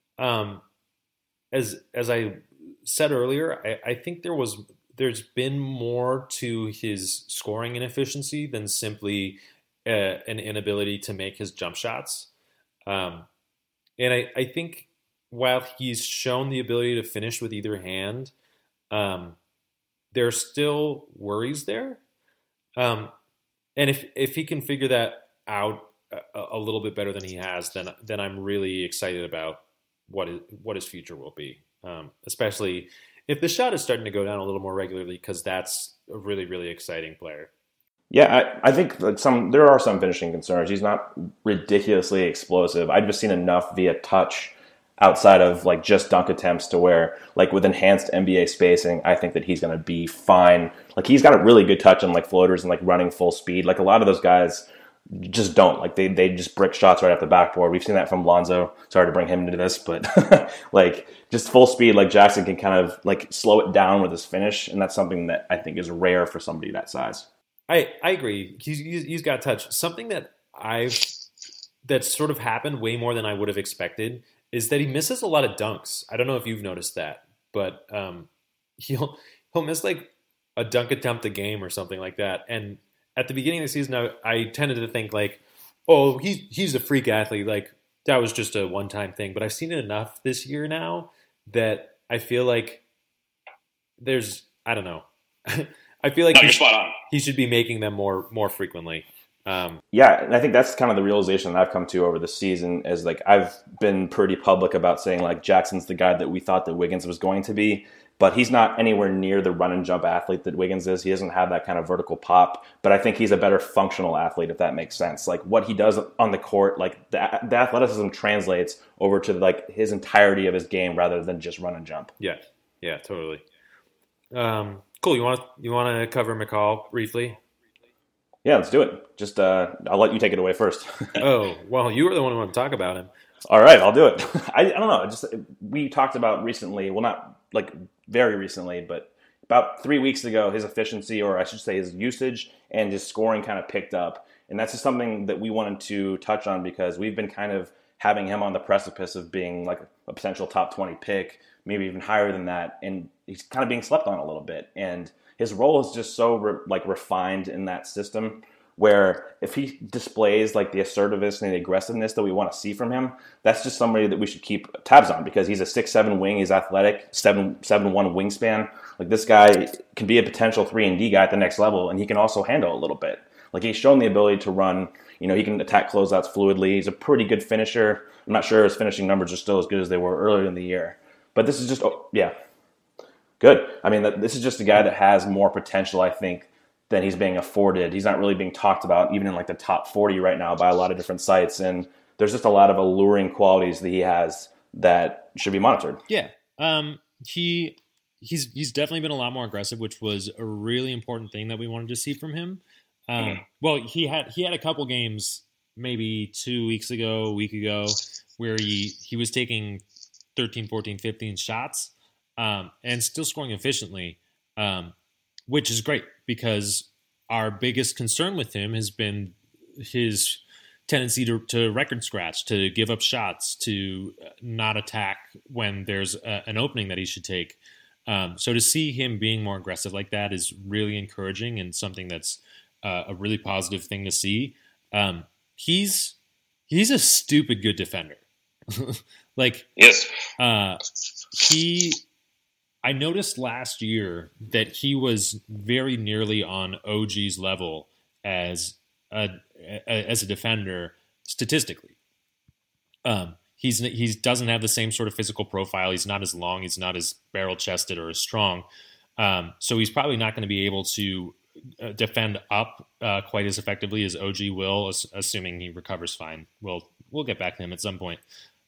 as I said earlier, I think there's been more to his scoring inefficiency than simply an inability to make his jump shots. And I think while he's shown the ability to finish with either hand, there's still worries there. And if he can figure that out a little bit better than he has, then I'm really excited about what his future will be, especially if the shot is starting to go down a little more regularly, because that's a really, really exciting player. Yeah, I think there are some finishing concerns. He's not ridiculously explosive. I've just seen enough via touch outside of like just dunk attempts to where, like with enhanced NBA spacing, I think that he's going to be fine. Like he's got a really good touch on like floaters and like running full speed. Like a lot of those guys just don't. Like they just brick shots right off the backboard. We've seen that from Lonzo. Sorry to bring him into this, but like just full speed, like Jackson can kind of like slow it down with his finish, and that's something that I think is rare for somebody that size. I agree. He's got touch. Something that's sort of happened way more than I would have expected is that he misses a lot of dunks. I don't know if you've noticed that, but he'll miss like a dunk attempt a game or something like that. And at the beginning of the season, I tended to think like, oh, he's a freak athlete. Like that was just a one-time thing. But I've seen it enough this year now that I feel like I don't know. I feel like you're spot on. He should be making them more frequently. Yeah, and I think that's kind of the realization that I've come to over the season is like I've been pretty public about saying like Jackson's the guy that we thought that Wiggins was going to be, but he's not anywhere near the run and jump athlete that Wiggins is. He doesn't have that kind of vertical pop, but I think he's a better functional athlete, if that makes sense. Like what he does on the court, like the athleticism translates over to like his entirety of his game rather than just run and jump. Yeah, totally. Cool. You want to cover McCall briefly? Yeah, let's do it. Just I'll let you take it away first. Oh, well, you were the one who wanted to talk about him. All right, I'll do it. I don't know. We talked about recently, well, not like very recently, but about 3 weeks ago, his efficiency, or I should say his usage and his scoring kind of picked up. And that's just something that we wanted to touch on because we've been kind of having him on the precipice of being like a potential top 20 pick, maybe even higher than that. And he's kind of being slept on a little bit. And his role is just so refined in that system where if he displays like the assertiveness and the aggressiveness that we want to see from him, that's just somebody that we should keep tabs on because he's a 6'7" wing, he's athletic, 7'1" wingspan. Like this guy can be a potential 3-and-D guy at the next level, and he can also handle a little bit. Like he's shown the ability to run, he can attack closeouts fluidly. He's a pretty good finisher. I'm not sure his finishing numbers are still as good as they were earlier in the year. But this is just, good. I mean, this is just a guy that has more potential, I think, than he's being afforded. He's not really being talked about even in like the top 40 right now by a lot of different sites. And there's just a lot of alluring qualities that he has that should be monitored. Yeah. He's definitely been a lot more aggressive, which was a really important thing that we wanted to see from him. Well, he had a couple games maybe 2 weeks ago, a week ago, where he was taking 13, 14, 15 shots and still scoring efficiently, which is great because our biggest concern with him has been his tendency to record scratch, to give up shots, to not attack when there's an opening that he should take. So to see him being more aggressive like that is really encouraging and something that's a really positive thing to see. He's a stupid good defender. Yes. I noticed last year that he was very nearly on OG's level as a defender statistically. He doesn't have the same sort of physical profile. He's not as long. He's not as barrel chested or as strong. So he's probably not going to be able to defend up quite as effectively as OG will, assuming he recovers fine. We'll get back to him at some point.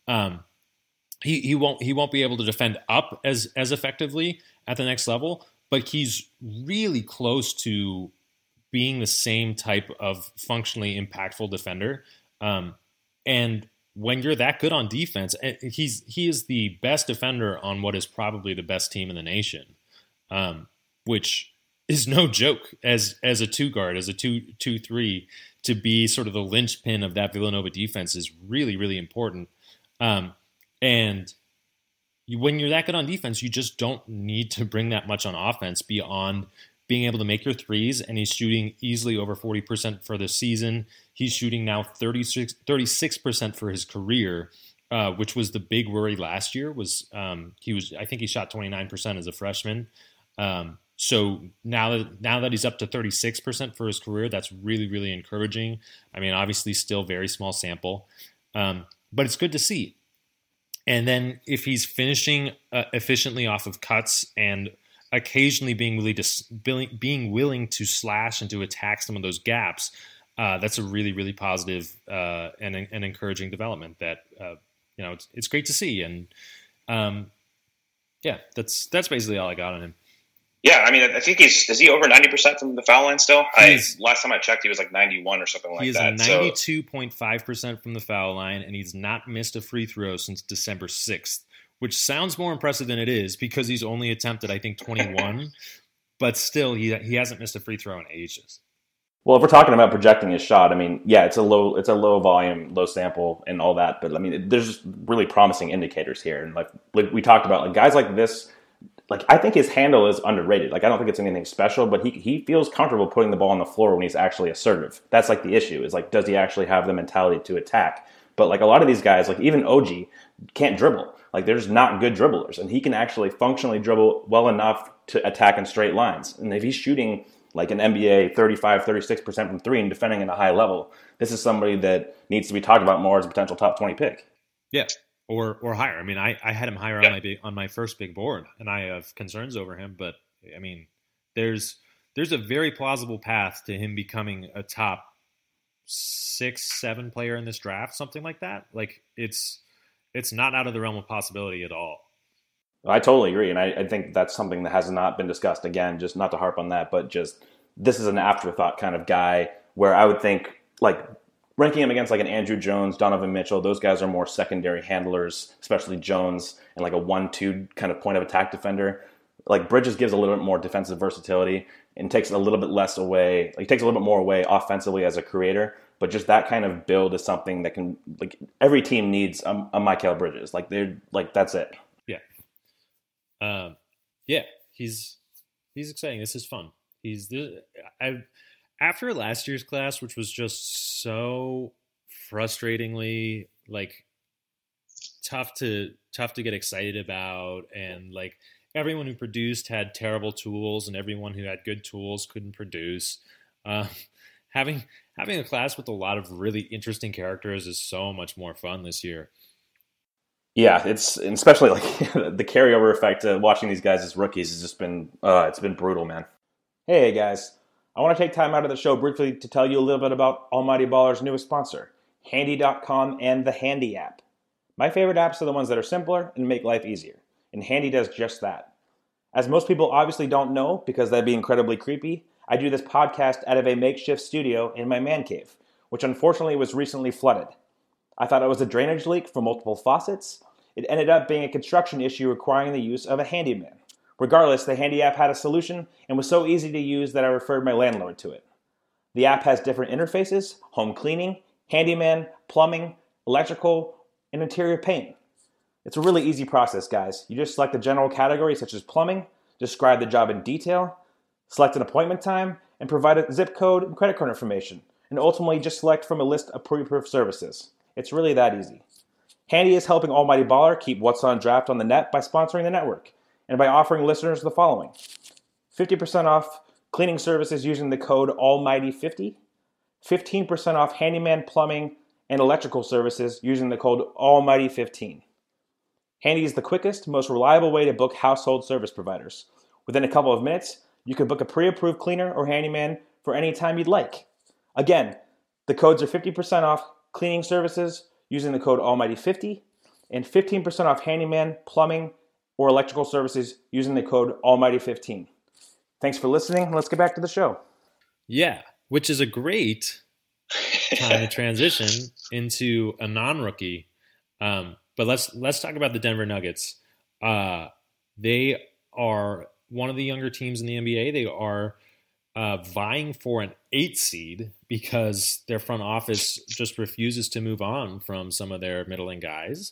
He won't be able to defend up as effectively at the next level, but he's really close to being the same type of functionally impactful defender. And when you're that good on defense, he is the best defender on what is probably the best team in the nation, which is no joke as a 2-guard, as a 2-3, to be sort of the linchpin of that Villanova defense is really, really important. And when you're that good on defense, you just don't need to bring that much on offense beyond being able to make your threes. And he's shooting easily over 40% for the season. He's shooting now 36% for his career, which was the big worry last year. I think he shot 29% as a freshman. So now that he's up to 36% for his career, that's really, really encouraging. I mean, obviously still very small sample, but it's good to see. And then if he's finishing efficiently off of cuts and occasionally being willing to slash and to attack some of those gaps, that's a really, really positive and encouraging development that it's great to see. And that's basically all I got on him. Yeah, I mean, I think is he over 90% from the foul line still? Last time I checked, he was like 91 or something like that. He is 92.5% from the foul line, and he's not missed a free throw since December 6th, which sounds more impressive than it is because he's only attempted, I think, 21. But still, he hasn't missed a free throw in ages. Well, if we're talking about projecting his shot, I mean, yeah, it's a low volume, low sample, and all that. But I mean, there's just really promising indicators here, and like we talked about, like guys like this. Like, I think his handle is underrated. Like, I don't think it's anything special, but he feels comfortable putting the ball on the floor when he's actually assertive. That's, like, the issue is, like, does he actually have the mentality to attack? But like a lot of these guys, like even OG, can't dribble. Like they're just not good dribblers, and he can actually functionally dribble well enough to attack in straight lines. And if he's shooting like an NBA 35, 36% from three and defending at a high level, this is somebody that needs to be talked about more as a potential top 20 pick. Yeah, or higher. I mean, I had him higher on my first big board, and I have concerns over him. But I mean, there's a very plausible path to him becoming a top 6-7 player in this draft, something like that. Like it's not out of the realm of possibility at all. I totally agree, and I think that's something that has not been discussed. Again, just not to harp on that, but just this is an afterthought kind of guy where I would think like ranking him against like an Andrew Jones, Donovan Mitchell, those guys are more secondary handlers, especially Jones, and like a 1-2 kind of point of attack defender. Like Bridges gives a little bit more defensive versatility and takes a little bit less away, like takes a little bit more away offensively as a creator. But just that kind of build is something that can, like every team needs a Mikal Bridges. Like they're like, that's it. Yeah. He's exciting. This is fun. After last year's class, which was just so frustratingly like tough to get excited about, and like everyone who produced had terrible tools, and everyone who had good tools couldn't produce. Having a class with a lot of really interesting characters is so much more fun this year. Yeah, it's especially like the carryover effect of watching these guys as rookies has just been it's been brutal, man. Hey guys, I want to take time out of the show briefly to tell you a little bit about Almighty Baller's newest sponsor, Handy.com and the Handy app. My favorite apps are the ones that are simpler and make life easier, and Handy does just that. As most people obviously don't know, because that'd be incredibly creepy, I do this podcast out of a makeshift studio in my man cave, which unfortunately was recently flooded. I thought it was a drainage leak from multiple faucets. It ended up being a construction issue requiring the use of a handyman. Regardless, the Handy app had a solution and was so easy to use that I referred my landlord to it. The app has different interfaces: home cleaning, handyman, plumbing, electrical, and interior paint. It's a really easy process, guys. You just select a general category such as plumbing, describe the job in detail, select an appointment time, and provide a zip code and credit card information, and ultimately just select from a list of pre-approved services. It's really that easy. Handy is helping Almighty Baller keep What's on Draft on the net by sponsoring the network, and by offering listeners the following: 50% off cleaning services using the code Almighty50, 15% off handyman, plumbing, and electrical services using the code Almighty15. Handy is the quickest, most reliable way to book household service providers. Within a couple of minutes, you can book a pre-approved cleaner or handyman for any time you'd like. Again, the codes are 50% off cleaning services using the code Almighty50, and 15% off handyman, plumbing, or electrical services using the code Almighty15. Thanks for listening. Let's get back to the show. Yeah, which is a great time to transition into a non-rookie. But let's talk about the Denver Nuggets. They are one of the younger teams in the NBA. They are vying for an 8 seed because their front office just refuses to move on from some of their middling guys.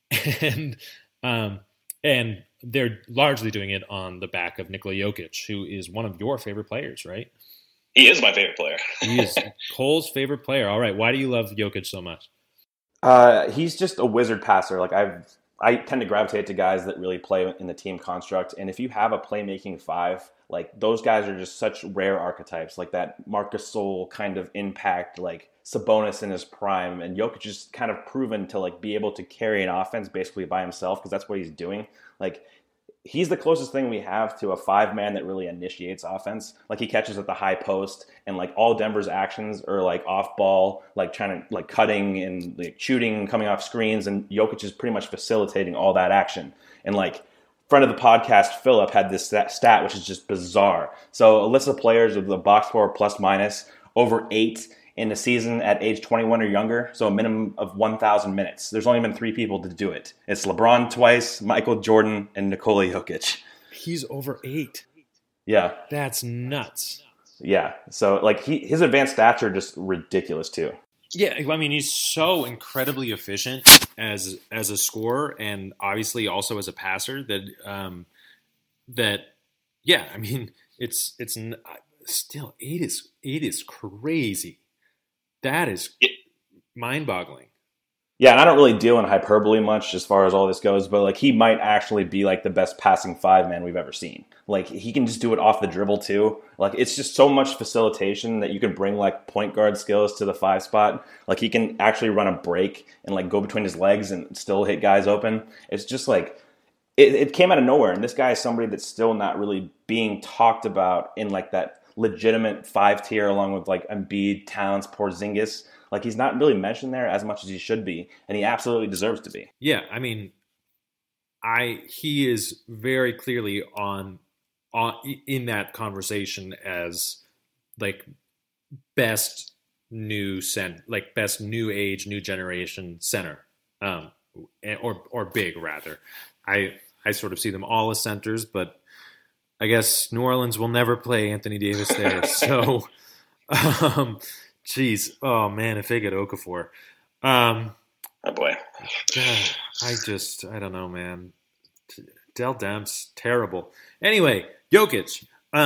And they're largely doing it on the back of Nikola Jokic, who is one of your favorite players, right? He is my favorite player. He is Cole's favorite player. All right. Why do you love Jokic so much? He's just a wizard passer. Like I tend to gravitate to guys that really play in the team construct. And if you have a playmaking 5, like those guys are just such rare archetypes, like that Marc Gasol kind of impact, like Sabonis in his prime, and Jokic is kind of proven to like be able to carry an offense basically by himself because that's what he's doing. Like he's the closest thing we have to a 5-man that really initiates offense. Like he catches at the high post, and like all Denver's actions are like off ball, like trying to like cutting and like shooting, coming off screens, and Jokic is pretty much facilitating all that action. And like friend of the podcast, Philip, had this stat which is just bizarre. So a list of players with the box score plus minus over 8 in the season at age 21 or younger, so a minimum of 1,000 minutes. There's only been 3 people to do it. It's LeBron twice, Michael Jordan, and Nikola Jokic. He's over 8. Yeah. That's nuts. Yeah. So like his advanced stats are just ridiculous too. Yeah, I mean he's so incredibly efficient as a scorer, and obviously also as a passer that yeah, I mean it's still 8 is crazy. That is mind-boggling. Yeah, and I don't really deal in hyperbole much as far as all this goes, but like he might actually be like the best passing 5-man we've ever seen. Like he can just do it off the dribble too. Like it's just so much facilitation that you can bring like point guard skills to the 5 spot. Like he can actually run a break and like go between his legs and still hit guys open. It's just like it came out of nowhere, and this guy is somebody that's still not really being talked about in like that legitimate 5 tier along with like Embiid, Towns, Porzingis. Like he's not really mentioned there as much as he should be, and he absolutely deserves to be. Yeah, I mean, he is very clearly on in that conversation as like best new age, new generation center, or big rather. I sort of see them all as centers, but I guess New Orleans will never play Anthony Davis there, so. Jeez, oh man, if they get Okafor, oh boy, I don't know, man. Dell Demps, terrible. Anyway, Jokic,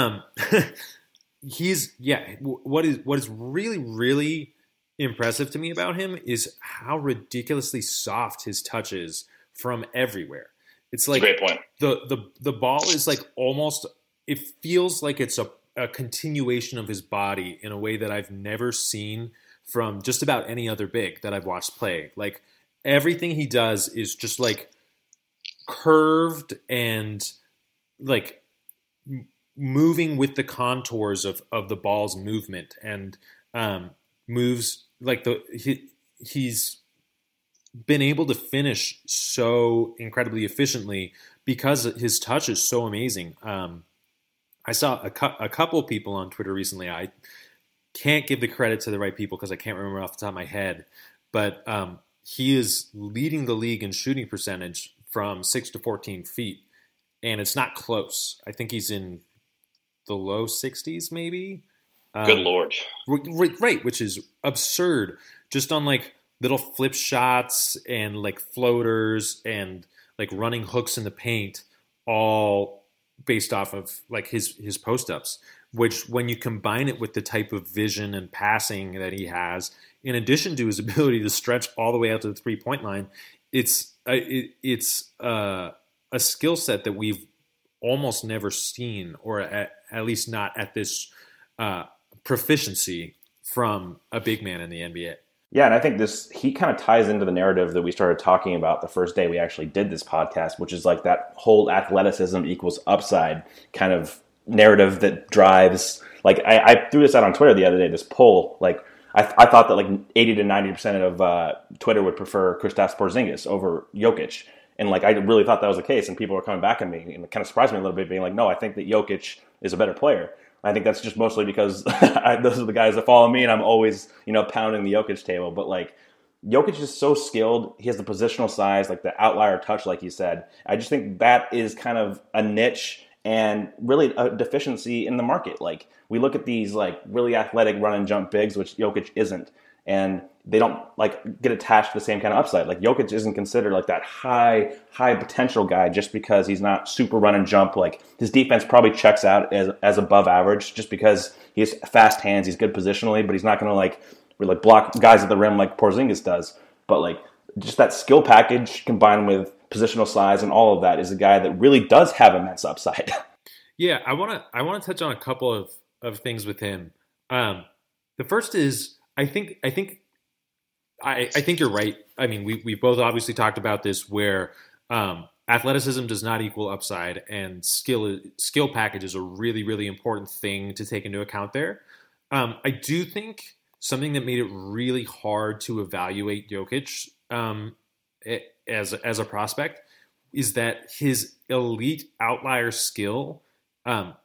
what is really, really impressive to me about him is how ridiculously soft his touch is from everywhere. It's like that's a great point. The ball is like almost. It feels like it's a continuation of his body in a way that I've never seen from just about any other big that I've watched play. Like everything he does is just like curved and like moving with the contours of the ball's movement, and moves like he's been able to finish so incredibly efficiently because his touch is so amazing. I saw a couple people on Twitter recently. I can't give the credit to the right people because I can't remember off the top of my head. But he is leading the league in shooting percentage from 6 to 14 feet. And it's not close. I think he's in the low 60s maybe. Good Lord. Right, which is absurd. Just on like little flip shots and like floaters and like running hooks in the paint, all based off of like his post-ups, which when you combine it with the type of vision and passing that he has, in addition to his ability to stretch all the way out to the 3-point line, it's a skill set that we've almost never seen, or at least not at this proficiency from a big man in the NBA. Yeah, and I think he kind of ties into the narrative that we started talking about the first day we actually did this podcast, which is like that whole athleticism equals upside kind of narrative that drives. Like I threw this out on Twitter the other day, this poll. Like I thought that like 80 to 90% of Twitter would prefer Kristaps Porzingis over Jokic. And like I really thought that was the case, and people were coming back at me, and it kind of surprised me a little bit, being like, no, I think that Jokic is a better player. I think that's just mostly because those are the guys that follow me, and I'm always, pounding the Jokic table. But like, Jokic is so skilled. He has the positional size, like the outlier touch, like you said. I just think that is kind of a niche and really a deficiency in the market. Like, we look at these like really athletic run and jump bigs, which Jokic isn't, and they don't like get attached to the same kind of upside. Like Jokic isn't considered like that high potential guy just because he's not super run and jump. Like his defense probably checks out as above average just because he has fast hands. He's good positionally, but he's not going to like block guys at the rim like Porzingis does. But like just that skill package combined with positional size and all of that is a guy that really does have immense upside. Yeah, I want to touch on a couple of things with him. The first is I think you're right. I mean, we both obviously talked about this, where athleticism does not equal upside, and skill package is a really, really important thing to take into account there. I do think something that made it really hard to evaluate Jokic as a prospect is that his elite outlier skill, the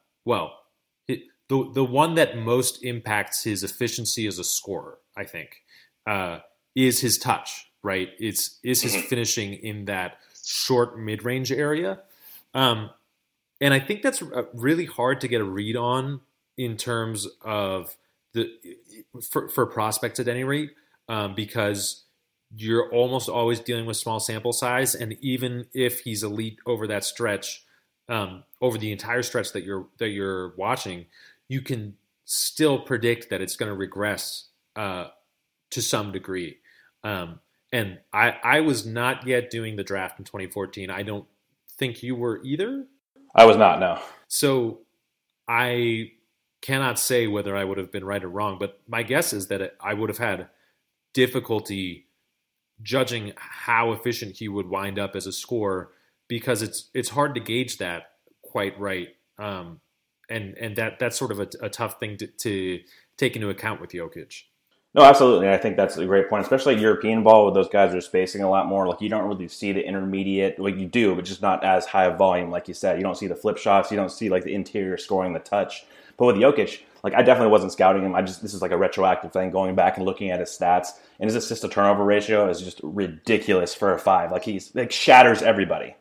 one that most impacts his efficiency as a scorer, I think, is his touch, right? Is his finishing in that short mid-range area. And I think that's really hard to get a read on in terms of for prospects at any rate, because you're almost always dealing with small sample size. And even if he's elite over that stretch, over the entire stretch that you're watching, you can still predict that it's going to regress to some degree. And I was not yet doing the draft in 2014. I don't think you were either. I was not, no. So I cannot say whether I would have been right or wrong, but my guess is that I would have had difficulty judging how efficient he would wind up as a scorer, because it's hard to gauge that quite right. And that's sort of a tough thing to take into account with Jokic. No, absolutely. I think that's a great point, especially European ball with those guys are spacing a lot more. Like, you don't really see the intermediate, like you do, but just not as high of volume. Like you said, you don't see the flip shots. You don't see like the interior scoring the touch. But with Jokic, like, I definitely wasn't scouting him. This is like a retroactive thing, going back and looking at his stats, and his assist to turnover ratio is just ridiculous for a 5. Like, he's like shatters everybody.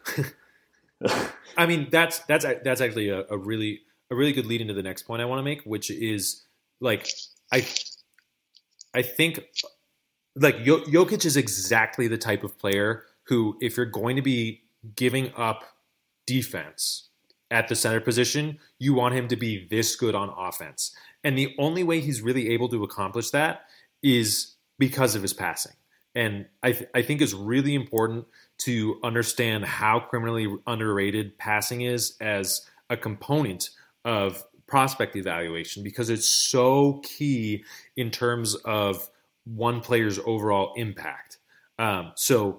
I mean, that's actually a really good lead into the next point I want to make, which is like I think like Jokic is exactly the type of player who, if you're going to be giving up defense at the center position, you want him to be this good on offense. And the only way he's really able to accomplish that is because of his passing. And I think it's really important to understand how criminally underrated passing is as a component of prospect evaluation, because it's so key in terms of one player's overall impact. So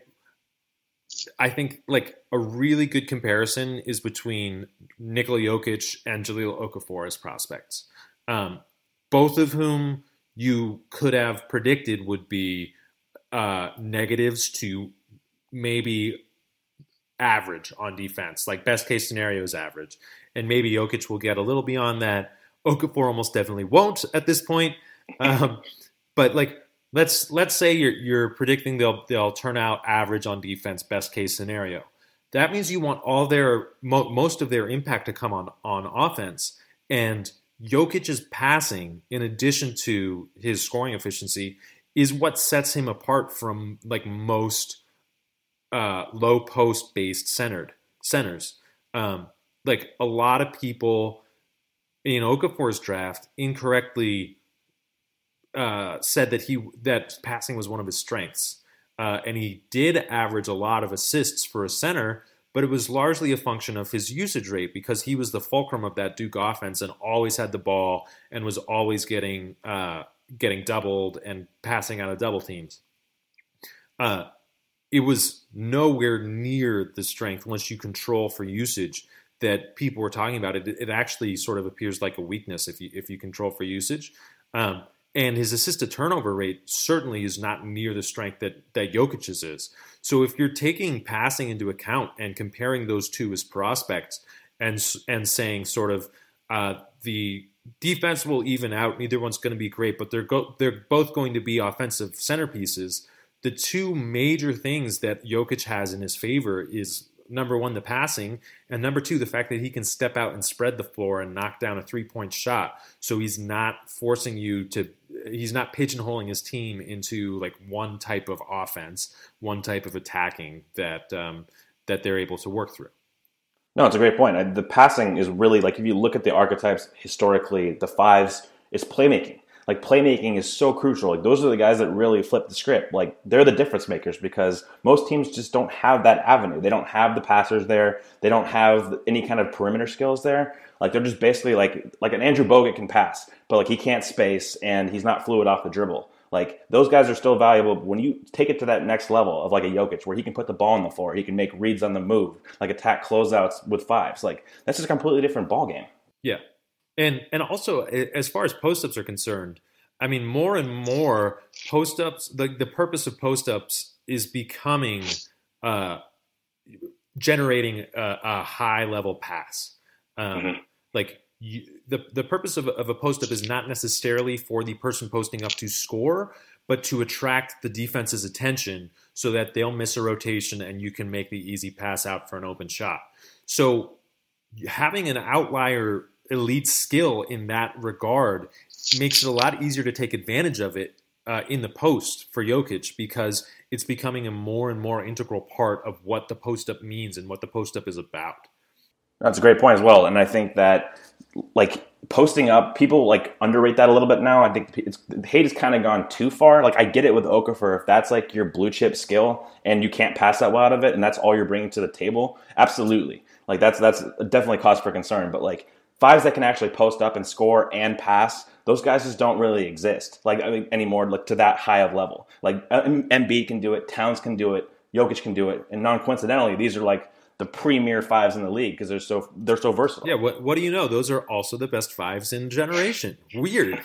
I think like a really good comparison is between Nikola Jokic and Jahlil Okafor as prospects, both of whom you could have predicted would be negatives to maybe average on defense. Like, best case scenario is average. And maybe Jokic will get a little beyond that. Okafor almost definitely won't at this point. But like, let's say you're predicting they'll turn out average on defense, best case scenario. That means you want all most of their impact to come on offense. And Jokic's passing, in addition to his scoring efficiency, is what sets him apart from like most low post based centers. Like, a lot of people in Okafor's draft incorrectly said that passing was one of his strengths, and he did average a lot of assists for a center, but it was largely a function of his usage rate, because he was the fulcrum of that Duke offense and always had the ball and was always getting doubled and passing out of double teams. It was nowhere near the strength, once you control for usage, that people were talking about. It actually sort of appears like a weakness if you control for usage. And his assist to turnover rate certainly is not near the strength that Jokic's is. So if you're taking passing into account and comparing those two as prospects and saying sort of the defense will even out, neither one's going to be great, but they're both going to be offensive centerpieces, the two major things that Jokic has in his favor is, number one, the passing, and number two, the fact that he can step out and spread the floor and knock down a 3-point shot. So he's not forcing he's not pigeonholing his team into like one type of offense, one type of attacking that they're able to work through. No, it's a great point. The passing is really, like, if you look at the archetypes historically, the 5s is playmaking. Like, playmaking is so crucial. Like, those are the guys that really flip the script. Like, they're the difference makers, because most teams just don't have that avenue. They don't have the passers there. They don't have any kind of perimeter skills there. Like, they're just basically like an Andrew Bogut can pass, but like, he can't space and he's not fluid off the dribble. Like, those guys are still valuable. When you take it to that next level of like a Jokic, where he can put the ball on the floor, he can make reads on the move, like attack closeouts with 5s. Like, that's just a completely different ball game. Yeah. And also, as far as post-ups are concerned, I mean, more and more post-ups, the purpose of post-ups is becoming generating a high-level pass. Like, the purpose of a post-up is not necessarily for the person posting up to score, but to attract the defense's attention so that they'll miss a rotation and you can make the easy pass out for an open shot. So having an outlier elite skill in that regard makes it a lot easier to take advantage of it in the post for Jokic, because it's becoming a more and more integral part of what the post-up means and what the post-up is about. That's a great point as well. And I think that, like, posting up, people like underrate that a little bit now. I think the hate has kind of gone too far. Like I get it with Okafor, if that's like your blue chip skill and you can't pass that well out of it, and that's all you're bringing to the table, absolutely. Like that's definitely cause for concern. But like fives that can actually post up and score and pass, those guys just don't really exist like anymore, like to that high of level. Like Embiid can do it, Towns can do it, Jokic can do it, and non-coincidentally, these are like the premier fives in the league because they're so versatile. Yeah, what do you know? Those are also the best fives in generation. Weird.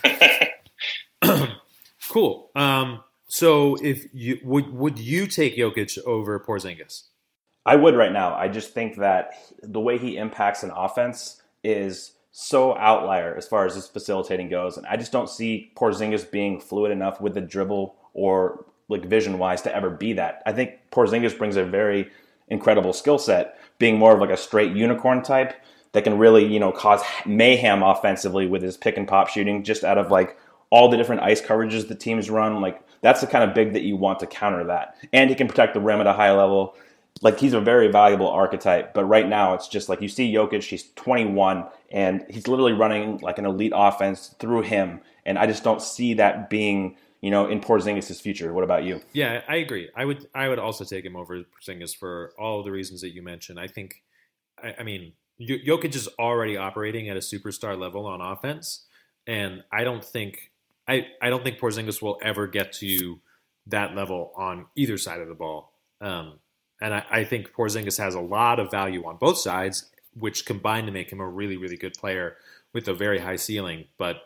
Cool. So if you would you take Jokic over Porzingis? I would right now. I just think that the way he impacts an offense is so outlier as far as his facilitating goes, and I just don't see Porzingis being fluid enough with the dribble or like vision-wise to ever be that. I think Porzingis brings a very incredible skill set, being more of like a straight unicorn type that can really, cause mayhem offensively with his pick and pop shooting just out of like all the different ice coverages the teams run. Like that's the kind of big that you want to counter that. And he can protect the rim at a high level. Like he's a very valuable archetype, but right now it's just like you see Jokic, he's 21 and he's literally running like an elite offense through him. And I just don't see that being in Porzingis' future. What about you? Yeah, I agree. I would also take him over Porzingis for all of the reasons that you mentioned. I think, I mean, Jokic is already operating at a superstar level on offense, and I don't think Porzingis will ever get to that level on either side of the ball. And I think Porzingis has a lot of value on both sides, which combine to make him a really, really good player with a very high ceiling. But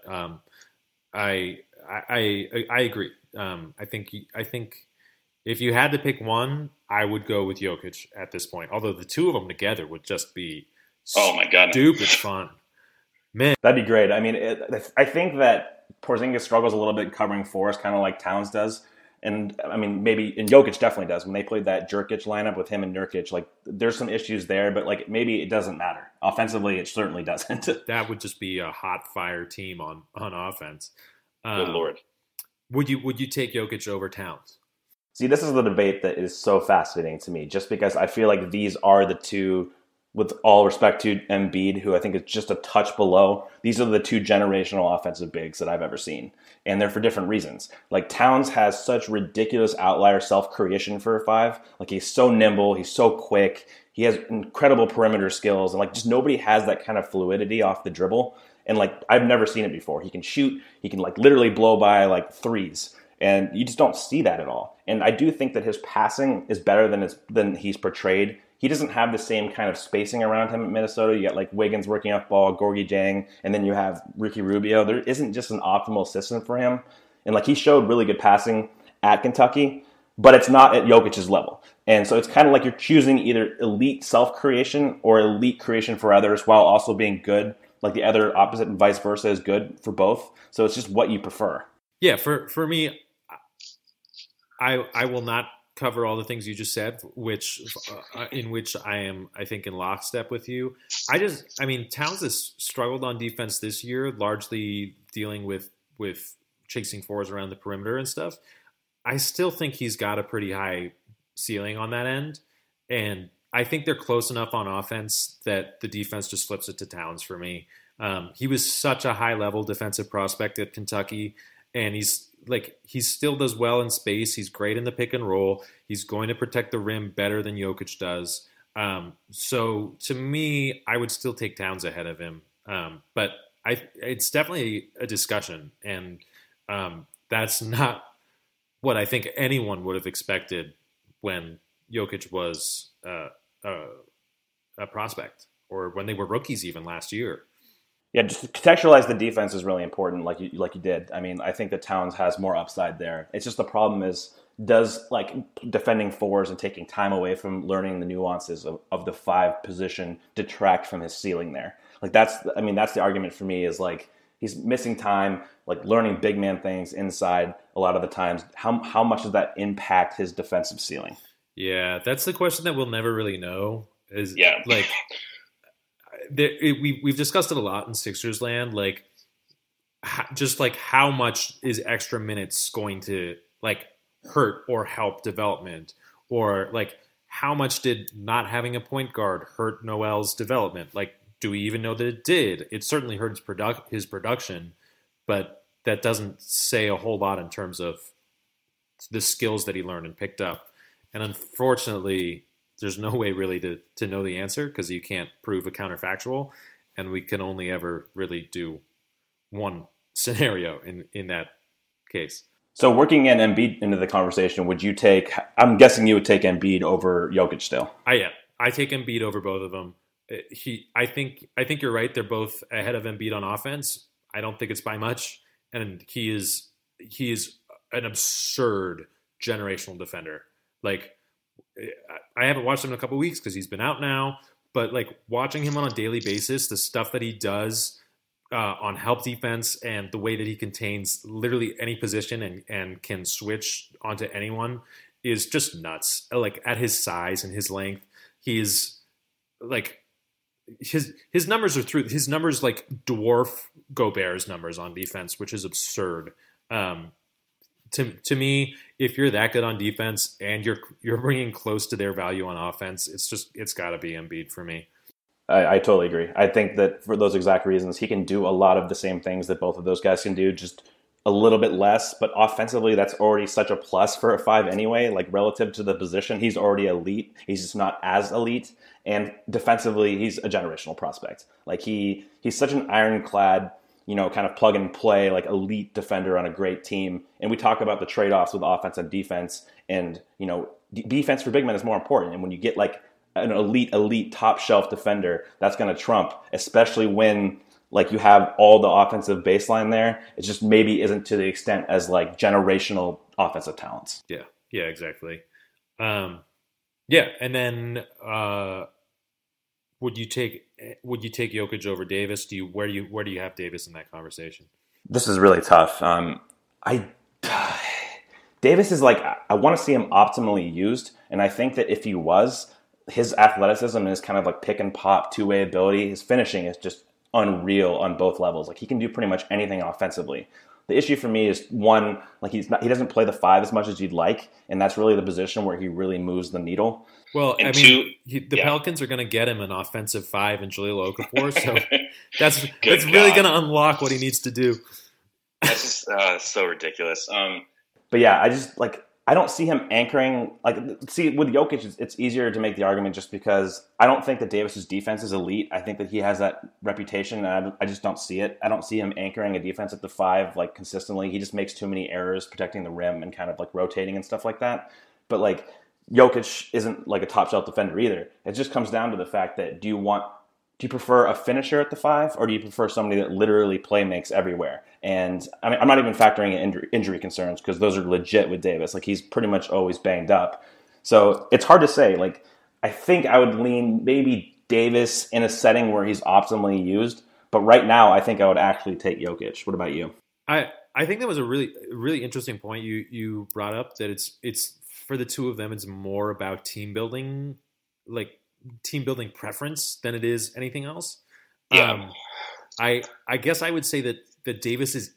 I agree. I think if you had to pick one, I would go with Jokic at this point. Although the two of them together would just be stupid fun. Man, that'd be great. I mean, I think that Porzingis struggles a little bit covering fours, kind of like Towns does. And I mean, and Jokic definitely does. When they played that Jerkic lineup with him and Nurkic, like there's some issues there, but like maybe it doesn't matter. Offensively, it certainly doesn't. That would just be a hot fire team on offense. Good Lord. Would you take Jokic over Towns? See, this is the debate that is so fascinating to me, just because I feel like these are the two, with all respect to Embiid, who I think is just a touch below, these are the two generational offensive bigs that I've ever seen. And they're for different reasons. Like Towns has such ridiculous outlier self-creation for a five. Like he's so nimble, he's so quick, he has incredible perimeter skills, and like just nobody has that kind of fluidity off the dribble. And like I've never seen it before. He can shoot, he can like literally blow by like threes. And you just don't see that at all. And I do think that his passing is better than he's portrayed. He doesn't have the same kind of spacing around him at Minnesota. You got like Wiggins working off ball, Gorgie Jang, and then you have Ricky Rubio. There isn't just an optimal system for him. And like he showed really good passing at Kentucky, but it's not at Jokic's level. And so it's kind of like you're choosing either elite self-creation or elite creation for others while also being good. Like the other opposite and vice versa is good for both. So it's just what you prefer. Yeah, for me, I will not cover all the things you just said, in which I am, I think, in lockstep with you. Towns has struggled on defense this year, largely dealing with chasing fours around the perimeter and stuff. I still think he's got a pretty high ceiling on that end, and I think they're close enough on offense that the defense just flips it to Towns for me. He was such a high-level defensive prospect at Kentucky, and he still does well in space. He's great in the pick and roll. He's going to protect the rim better than Jokic does. So to me, I would still take Towns ahead of him. But it's definitely a discussion, and that's not what I think anyone would have expected when Jokic was a prospect, or when they were rookies even last year. Yeah, just contextualize the defense is really important, like you did. I mean, I think that Towns has more upside there. It's just the problem is, does like defending fours and taking time away from learning the nuances of the five position detract from his ceiling there? Like that's the argument for me, is like he's missing time, like learning big man things inside a lot of the times. How much does that impact his defensive ceiling? Yeah, that's the question that we'll never really know. We've discussed it a lot in Sixers land, like just like how much is extra minutes going to like hurt or help development, or like how much did not having a point guard hurt Noel's development? Like do we even know that it did? It certainly hurt his production, but that doesn't say a whole lot in terms of the skills that he learned and picked up. And unfortunately, there's no way really to know the answer because you can't prove a counterfactual, and we can only ever really do one scenario in that case. So working in Embiid into the conversation, would you take? I'm guessing you would take Embiid over Jokic still. I take Embiid over both of them. I think you're right. They're both ahead of Embiid on offense. I don't think it's by much, and he is an absurd generational defender. Like, I haven't watched him in a couple of weeks because he's been out now, but like watching him on a daily basis, the stuff that he does on help defense and the way that he contains literally any position and can switch onto anyone is just nuts. Like at his size and his length, he's like his numbers are through his numbers like dwarf Gobert's numbers on defense, which is absurd. To me, if you're that good on defense and you're bringing close to their value on offense, it's got to be Embiid for me. I totally agree. I think that for those exact reasons, he can do a lot of the same things that both of those guys can do, just a little bit less. But offensively, that's already such a plus for a 5 anyway. Like relative to the position, he's already elite. He's just not as elite. And defensively, he's a generational prospect. Like he's such an ironclad, kind of plug and play, like elite defender on a great team. And we talk about the trade-offs with offense and defense. And, defense for big men is more important. And when you get like an elite top shelf defender, that's going to trump, especially when like you have all the offensive baseline there. It just maybe isn't to the extent as like generational offensive talents. Yeah, exactly. And then would you take Jokic over Davis? Where do you have Davis in that conversation? This is really tough. Davis is like, I want to see him optimally used, and I think that if he was, his athleticism and his kind of like pick and pop two-way ability, his finishing is just unreal on both levels. Like he can do pretty much anything offensively. The issue for me is one, like he doesn't play the 5 as much as you'd like, and that's really the position where he really moves the needle. Well, and the Pelicans are going to get him an offensive 5 in Jahlil Okafor, so that's really going to unlock what he needs to do. That's just so ridiculous. But yeah, I don't see him anchoring. With Jokic, it's easier to make the argument just because I don't think that Davis's defense is elite. I think that he has that reputation, and I just don't see it. I don't see him anchoring a defense at the 5 like consistently. He just makes too many errors protecting the rim and kind of like rotating and stuff like that. But like Jokic isn't like a top shelf defender either. It just comes down to the fact that do you prefer a finisher at the 5, or do you prefer somebody that literally play makes everywhere? And I mean, I'm not even factoring in injury concerns because those are legit with Davis. Like he's pretty much always banged up. So it's hard to say. Like I think I would lean maybe Davis in a setting where he's optimally used. But right now, I think I would actually take Jokic. What about you? I think that was a really, really interesting point you brought up, that it's for the two of them, it's more about team building preference than it is anything else. Yeah. I guess I would say that Davis is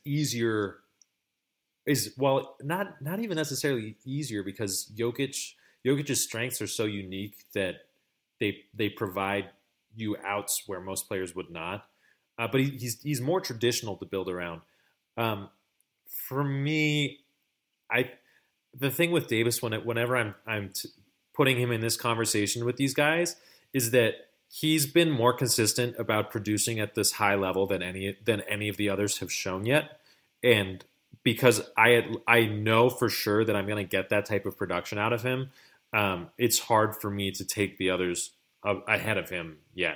not even necessarily easier, because Jokic's strengths are so unique that they provide you outs where most players would not. But he's more traditional to build around. For me, the thing with Davis whenever I'm putting him in this conversation with these guys is that he's been more consistent about producing at this high level than any of the others have shown yet. And because I know for sure that I'm going to get that type of production out of him, it's hard for me to take the others ahead of him yet.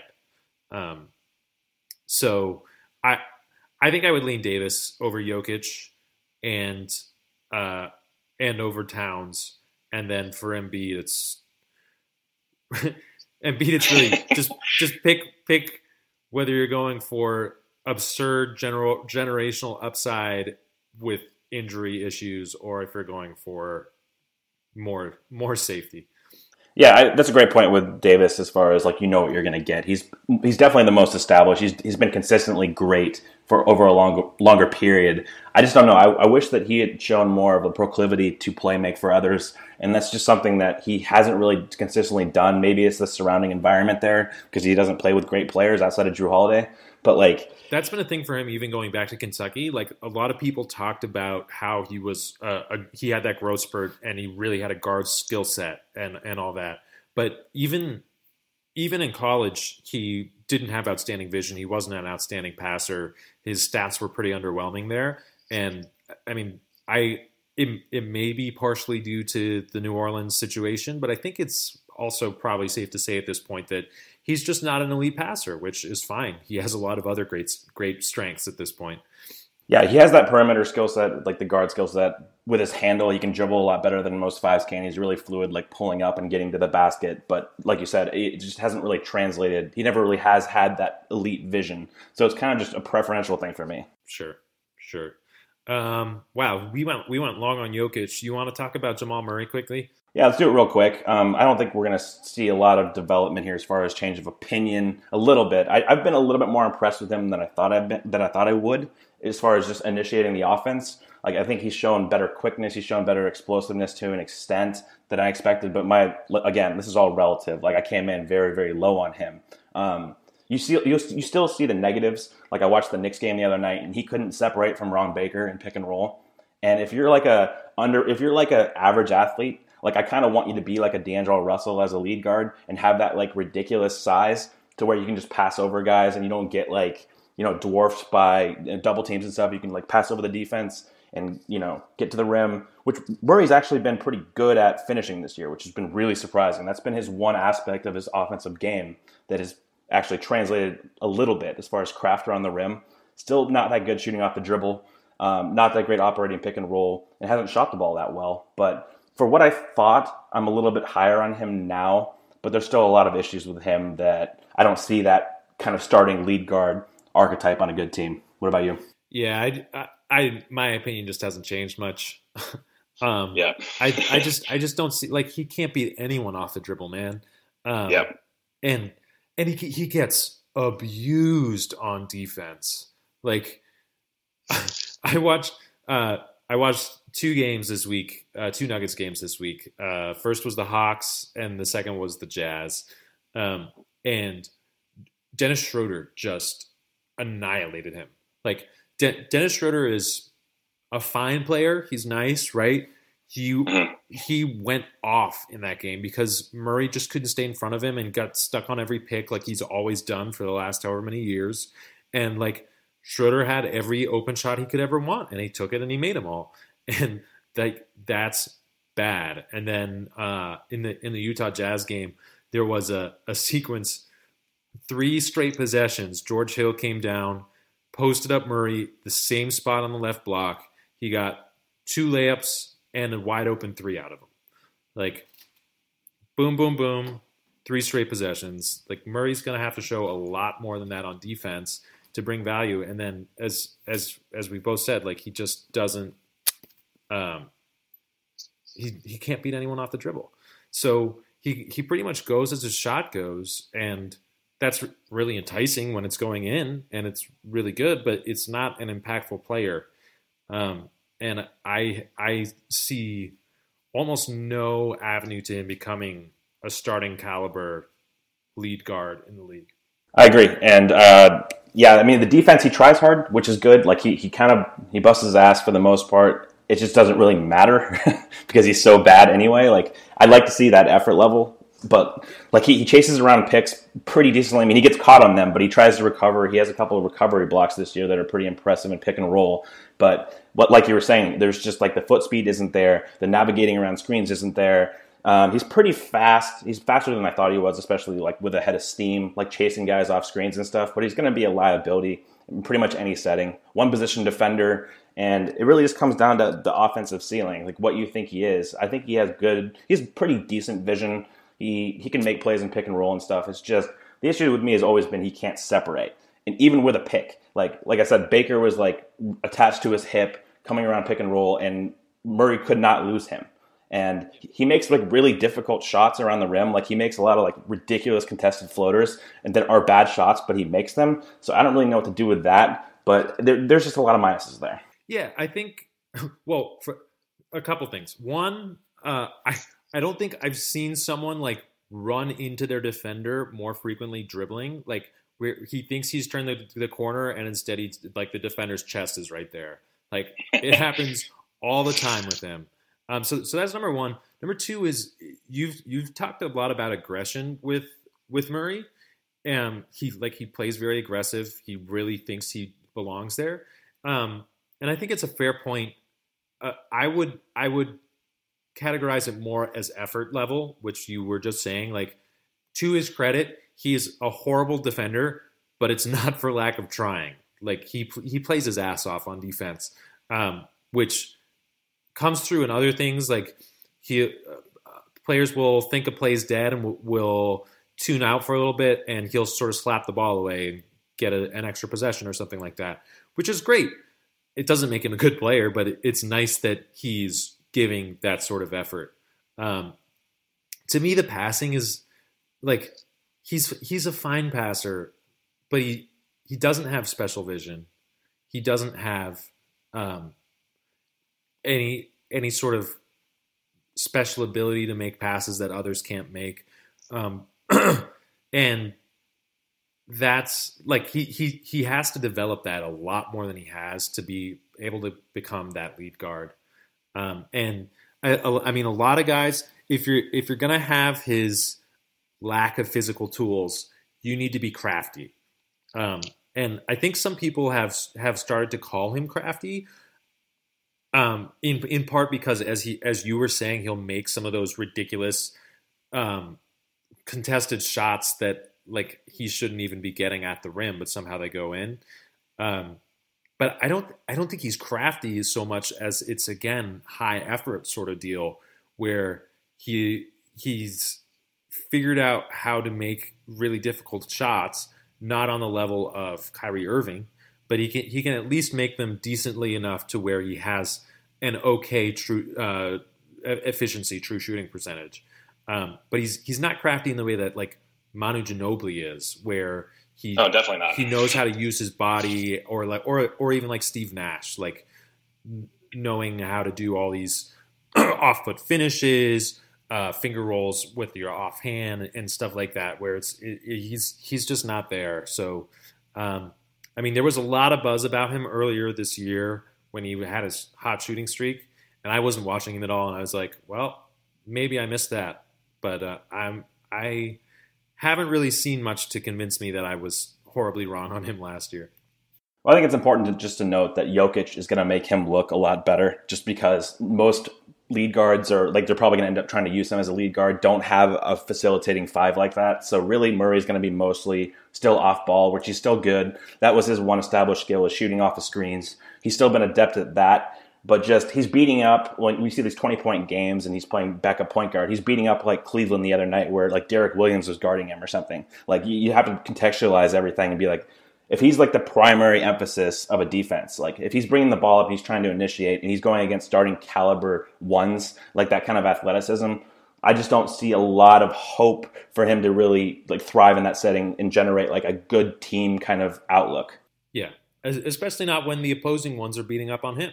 So I think I would lean Davis over Jokic and over Towns. And then for Embiid, it's really just pick whether you're going for absurd generational upside with injury issues, or if you're going for more safety. Yeah, that's a great point with Davis as far as like you know what you're going to get. He's definitely the most established. He's been consistently great for over a longer period. I just don't know. I wish that he had shown more of a proclivity to play make for others, and that's just something that he hasn't really consistently done. Maybe it's the surrounding environment there because he doesn't play with great players outside of Drew Holiday. But like that's been a thing for him, even going back to Kentucky. Like a lot of people talked about how he was, he had that growth spurt, and he really had a guard skill set and all that. But even in college, he didn't have outstanding vision. He wasn't an outstanding passer. His stats were pretty underwhelming there. And I mean, it may be partially due to the New Orleans situation, but I think it's also probably safe to say at this point that he's just not an elite passer, which is fine. He has a lot of other great strengths at this point. Yeah, he has that perimeter skill set, like the guard skill set. With his handle, he can dribble a lot better than most fives can. He's really fluid, like pulling up and getting to the basket. But like you said, it just hasn't really translated. He never really has had that elite vision. So it's kind of just a preferential thing for me. Sure. Wow, we went long on Jokic. You want to talk about Jamal Murray quickly? Yeah, let's do it real quick. I don't think we're going to see a lot of development here as far as change of opinion. A little bit. I've been a little bit more impressed with him than I thought I would, as far as just initiating the offense. Like I think he's shown better quickness. He's shown better explosiveness to an extent than I expected. But again, this is all relative. Like I came in very, very low on him. You still see the negatives. Like I watched the Knicks game the other night, and he couldn't separate from Ron Baker in pick and roll. And if you're like a average athlete, like I kind of want you to be like a D'Angelo Russell as a lead guard and have that like ridiculous size to where you can just pass over guys and you don't get like, dwarfed by double teams and stuff. You can like pass over the defense and, get to the rim, which Murray's actually been pretty good at finishing this year, which has been really surprising. That's been his one aspect of his offensive game that has actually translated a little bit as far as craft around the rim. Still not that good shooting off the dribble, not that great operating pick and roll, and hasn't shot the ball that well. But for what I thought, I'm a little bit higher on him now, but there's still a lot of issues with him that I don't see that kind of starting lead guard archetype on a good team. What about you? Yeah, I my opinion just hasn't changed much. Yeah, I just don't see, like, he can't beat anyone off the dribble, man. And he gets abused on defense. Like I watched two games this week, two Nuggets games this week. First was the Hawks, and the second was the Jazz. And Dennis Schroeder just annihilated him. Like Dennis Schroeder is a fine player. He's nice, right? He went off in that game because Murray just couldn't stay in front of him and got stuck on every pick like he's always done for the last however many years. And like Schroeder had every open shot he could ever want, and he took it and he made them all. And that's bad. And then in the Utah Jazz game, there was a sequence, 3 straight possessions. George Hill came down, posted up Murray, the same spot on the left block. He got 2 layups and a wide open 3 out of them. Like, boom, boom, boom, 3 straight possessions. Like, Murray's going to have to show a lot more than that on defense to bring value. And then, as we both said, like, he just doesn't. He can't beat anyone off the dribble. So he pretty much goes as his shot goes, and that's really enticing when it's going in, and it's really good, but it's not an impactful player. And I see almost no avenue to him becoming a starting caliber lead guard in the league. I agree. And yeah, I mean, the defense, he tries hard, which is good. Like he busts his ass for the most part. It just doesn't really matter because he's so bad anyway. Like, I'd like to see that effort level, but like he chases around picks pretty decently. I mean, he gets caught on them, but he tries to recover. He has a couple of recovery blocks this year that are pretty impressive in pick and roll. But like you were saying, there's just like the foot speed isn't there. The navigating around screens isn't there. He's pretty fast. He's faster than I thought he was, especially like with a head of steam, like chasing guys off screens and stuff. But he's going to be a liability in pretty much any setting. One position defender. And it really just comes down to the offensive ceiling, like what you think he is. I think he has pretty decent vision. He can make plays and pick and roll and stuff. It's just, the issue with me has always been he can't separate. And even with a pick, like I said, Baker was like attached to his hip, coming around pick and roll, and Murray could not lose him. And he makes like really difficult shots around the rim. Like he makes a lot of like ridiculous contested floaters and that are bad shots, but he makes them. So I don't really know what to do with that. But there's just a lot of minuses there. Yeah, I think, well, for a couple things. One, I don't think I've seen someone like run into their defender more frequently dribbling. Like where he thinks he's turned the corner and instead he's like the defender's chest is right there. Like it happens all the time with him. So that's number one. Number two is you've talked a lot about aggression with Murray. He plays very aggressive. He really thinks he belongs there. And I think it's a fair point. I would categorize it more as effort level, which you were just saying. Like, to his credit, he is a horrible defender, but it's not for lack of trying. Like he plays his ass off on defense, which comes through in other things. Like players will think a play's dead and will tune out for a little bit, and he'll sort of slap the ball away and get an extra possession or something like that, which is great. It doesn't make him a good player, but it's nice that he's giving that sort of effort. To me, the passing is like he's a fine passer, but he doesn't have special vision. He doesn't have any sort of special ability to make passes that others can't make. And that's like he has to develop that a lot more than he has to be able to become that lead guard. And I mean, a lot of guys, if you're gonna have his lack of physical tools, you need to be crafty. And I think some people have started to call him crafty, in part because as you were saying, he'll make some of those ridiculous contested shots that like he shouldn't even be getting at the rim, but somehow they go in. But I don't think he's crafty so much as it's, again, high effort sort of deal where he's figured out how to make really difficult shots, not on the level of Kyrie Irving, but he can at least make them decently enough to where he has an okay true efficiency, true shooting percentage. But he's not crafty in the way that like Manu Ginobili is, where definitely not. He knows how to use his body, or even like Steve Nash, like knowing how to do all these off-foot finishes, finger rolls with your offhand and stuff like that, where he's just not there. So, I mean, there was a lot of buzz about him earlier this year when he had his hot shooting streak, and I wasn't watching him at all, and I was like, well, maybe I missed that, but I haven't really seen much to convince me that I was horribly wrong on him last year. Well, I think it's important to note that Jokic is going to make him look a lot better, just because most lead guards are like, they're probably going to end up trying to use him as a lead guard, don't have a facilitating five like that. So really Murray's going to be mostly still off ball, which he's still good. That was his one established skill, is shooting off the screens. He's still been adept at that. But just he's beating up, when we see these 20-point games and he's playing backup point guard, he's beating up like Cleveland the other night where like Derek Williams was guarding him or something. Like you have to contextualize everything and be like, if he's like the primary emphasis of a defense, like if he's bringing the ball up, he's trying to initiate and he's going against starting caliber ones, like that kind of athleticism, I just don't see a lot of hope for him to really like thrive in that setting and generate like a good team kind of outlook. Yeah, especially not when the opposing ones are beating up on him.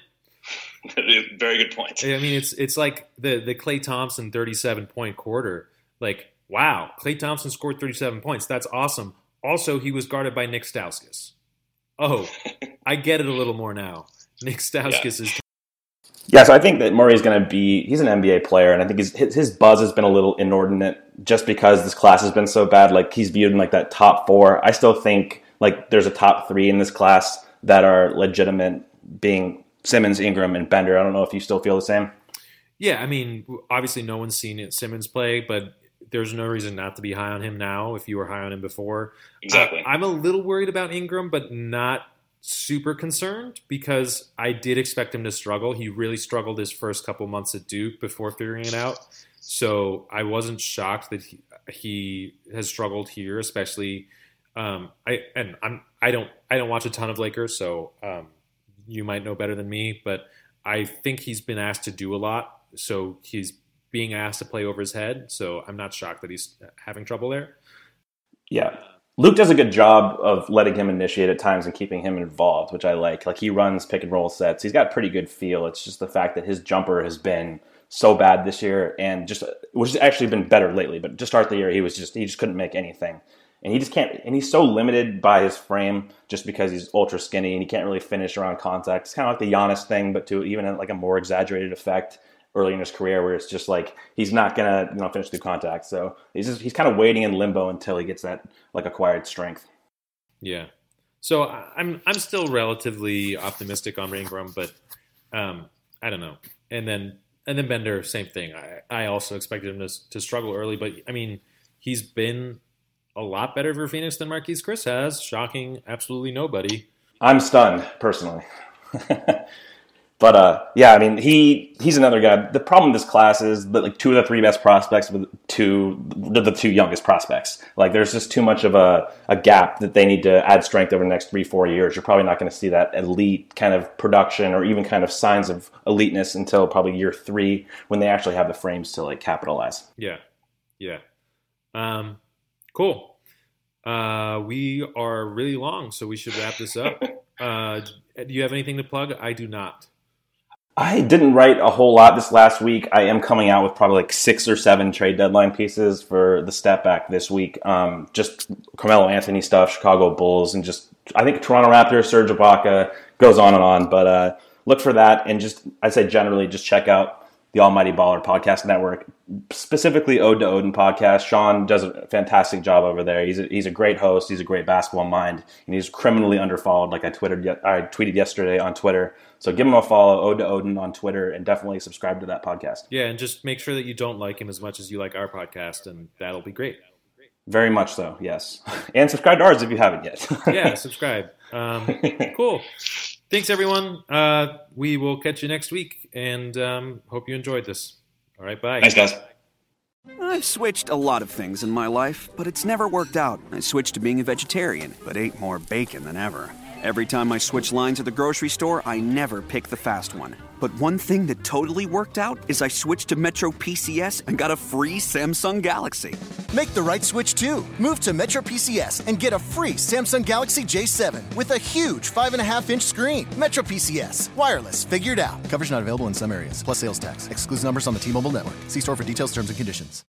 Very good point. I mean, it's like the Klay Thompson 37-point quarter. Like, wow, Klay Thompson scored 37 points. That's awesome. Also, he was guarded by Nick Stauskas. Oh, I get it a little more now. Nick Stauskas is... Yeah, so I think that Murray's going to be... He's an NBA player, and I think his buzz has been a little inordinate just because this class has been so bad. Like, he's viewed in like that top four. I still think like there's a top three in this class that are legitimate, being Simmons, Ingram, and Bender. I don't know if you still feel the same. Yeah, I mean, obviously no one's seen Simmons play, but there's no reason not to be high on him now if you were high on him before. Exactly. I'm a little worried about Ingram, but not super concerned because I did expect him to struggle. He really struggled his first couple months at Duke before figuring it out. So I wasn't shocked that he has struggled here, especially I don't watch a ton of Lakers, so you might know better than me, but I think he's been asked to do a lot. So he's being asked to play over his head. So I'm not shocked that he's having trouble there. Yeah. Luke does a good job of letting him initiate at times and keeping him involved, which I like. Like, he runs pick and roll sets. He's got pretty good feel. It's just the fact that his jumper has been so bad this year, and which has actually been better lately. But to start the year, he just couldn't make anything. And he just can't, and he's so limited by his frame just because he's ultra skinny and he can't really finish around contact. It's kind of like the Giannis thing, but to even like a more exaggerated effect early in his career, where it's just like he's not gonna finish through contact. So he's kind of waiting in limbo until he gets that like acquired strength. Yeah. So I'm still relatively optimistic on Ingram, but I don't know. And then Bender, same thing. I also expected him to struggle early, but I mean, he's been a lot better for Phoenix than Marquise Chris has. Shocking absolutely nobody. I'm stunned, personally. But yeah, I mean, he's another guy. The problem with this class is that like 2 of the 3 best prospects with the 2 youngest prospects. Like, there's just too much of a gap that they need to add strength over the next 3-4 years. You're probably not going to see that elite kind of production or even kind of signs of eliteness until probably year 3 when they actually have the frames to like capitalize. Yeah. Cool. We are really long, so we should wrap this up. Do you have anything to plug? I do not. I didn't write a whole lot this last week. I am coming out with probably like 6 or 7 trade deadline pieces for the Step Back this week. Just Carmelo Anthony stuff, Chicago Bulls, and just I think Toronto Raptors, Serge Ibaka, goes on and on. But look for that, and just I'd say generally just check out the Almighty Baller Podcast Network, specifically Ode to Odin podcast. Sean does a fantastic job over there. He's a great host. He's a great basketball mind, and he's criminally underfollowed, like I tweeted yesterday on Twitter. So give him a follow, Ode to Odin on Twitter, and definitely subscribe to that podcast. Yeah, and just make sure that you don't like him as much as you like our podcast, and that'll be great. Very much so, yes. And subscribe to ours if you haven't yet. Yeah, subscribe. Cool. Thanks, everyone. We will catch you next week, and hope you enjoyed this. All right, bye. Thanks, guys. I've switched a lot of things in my life, but it's never worked out. I switched to being a vegetarian, but ate more bacon than ever. Every time I switch lines at the grocery store, I never pick the fast one. But one thing that totally worked out is I switched to Metro PCS and got a free Samsung Galaxy. Make the right switch too. Move to Metro PCS and get a free Samsung Galaxy J7 with a huge 5.5-inch screen. Metro PCS. Wireless. Figured out. Coverage not available in some areas. Plus sales tax. Excludes numbers on the T-Mobile network. See store for details, terms, and conditions.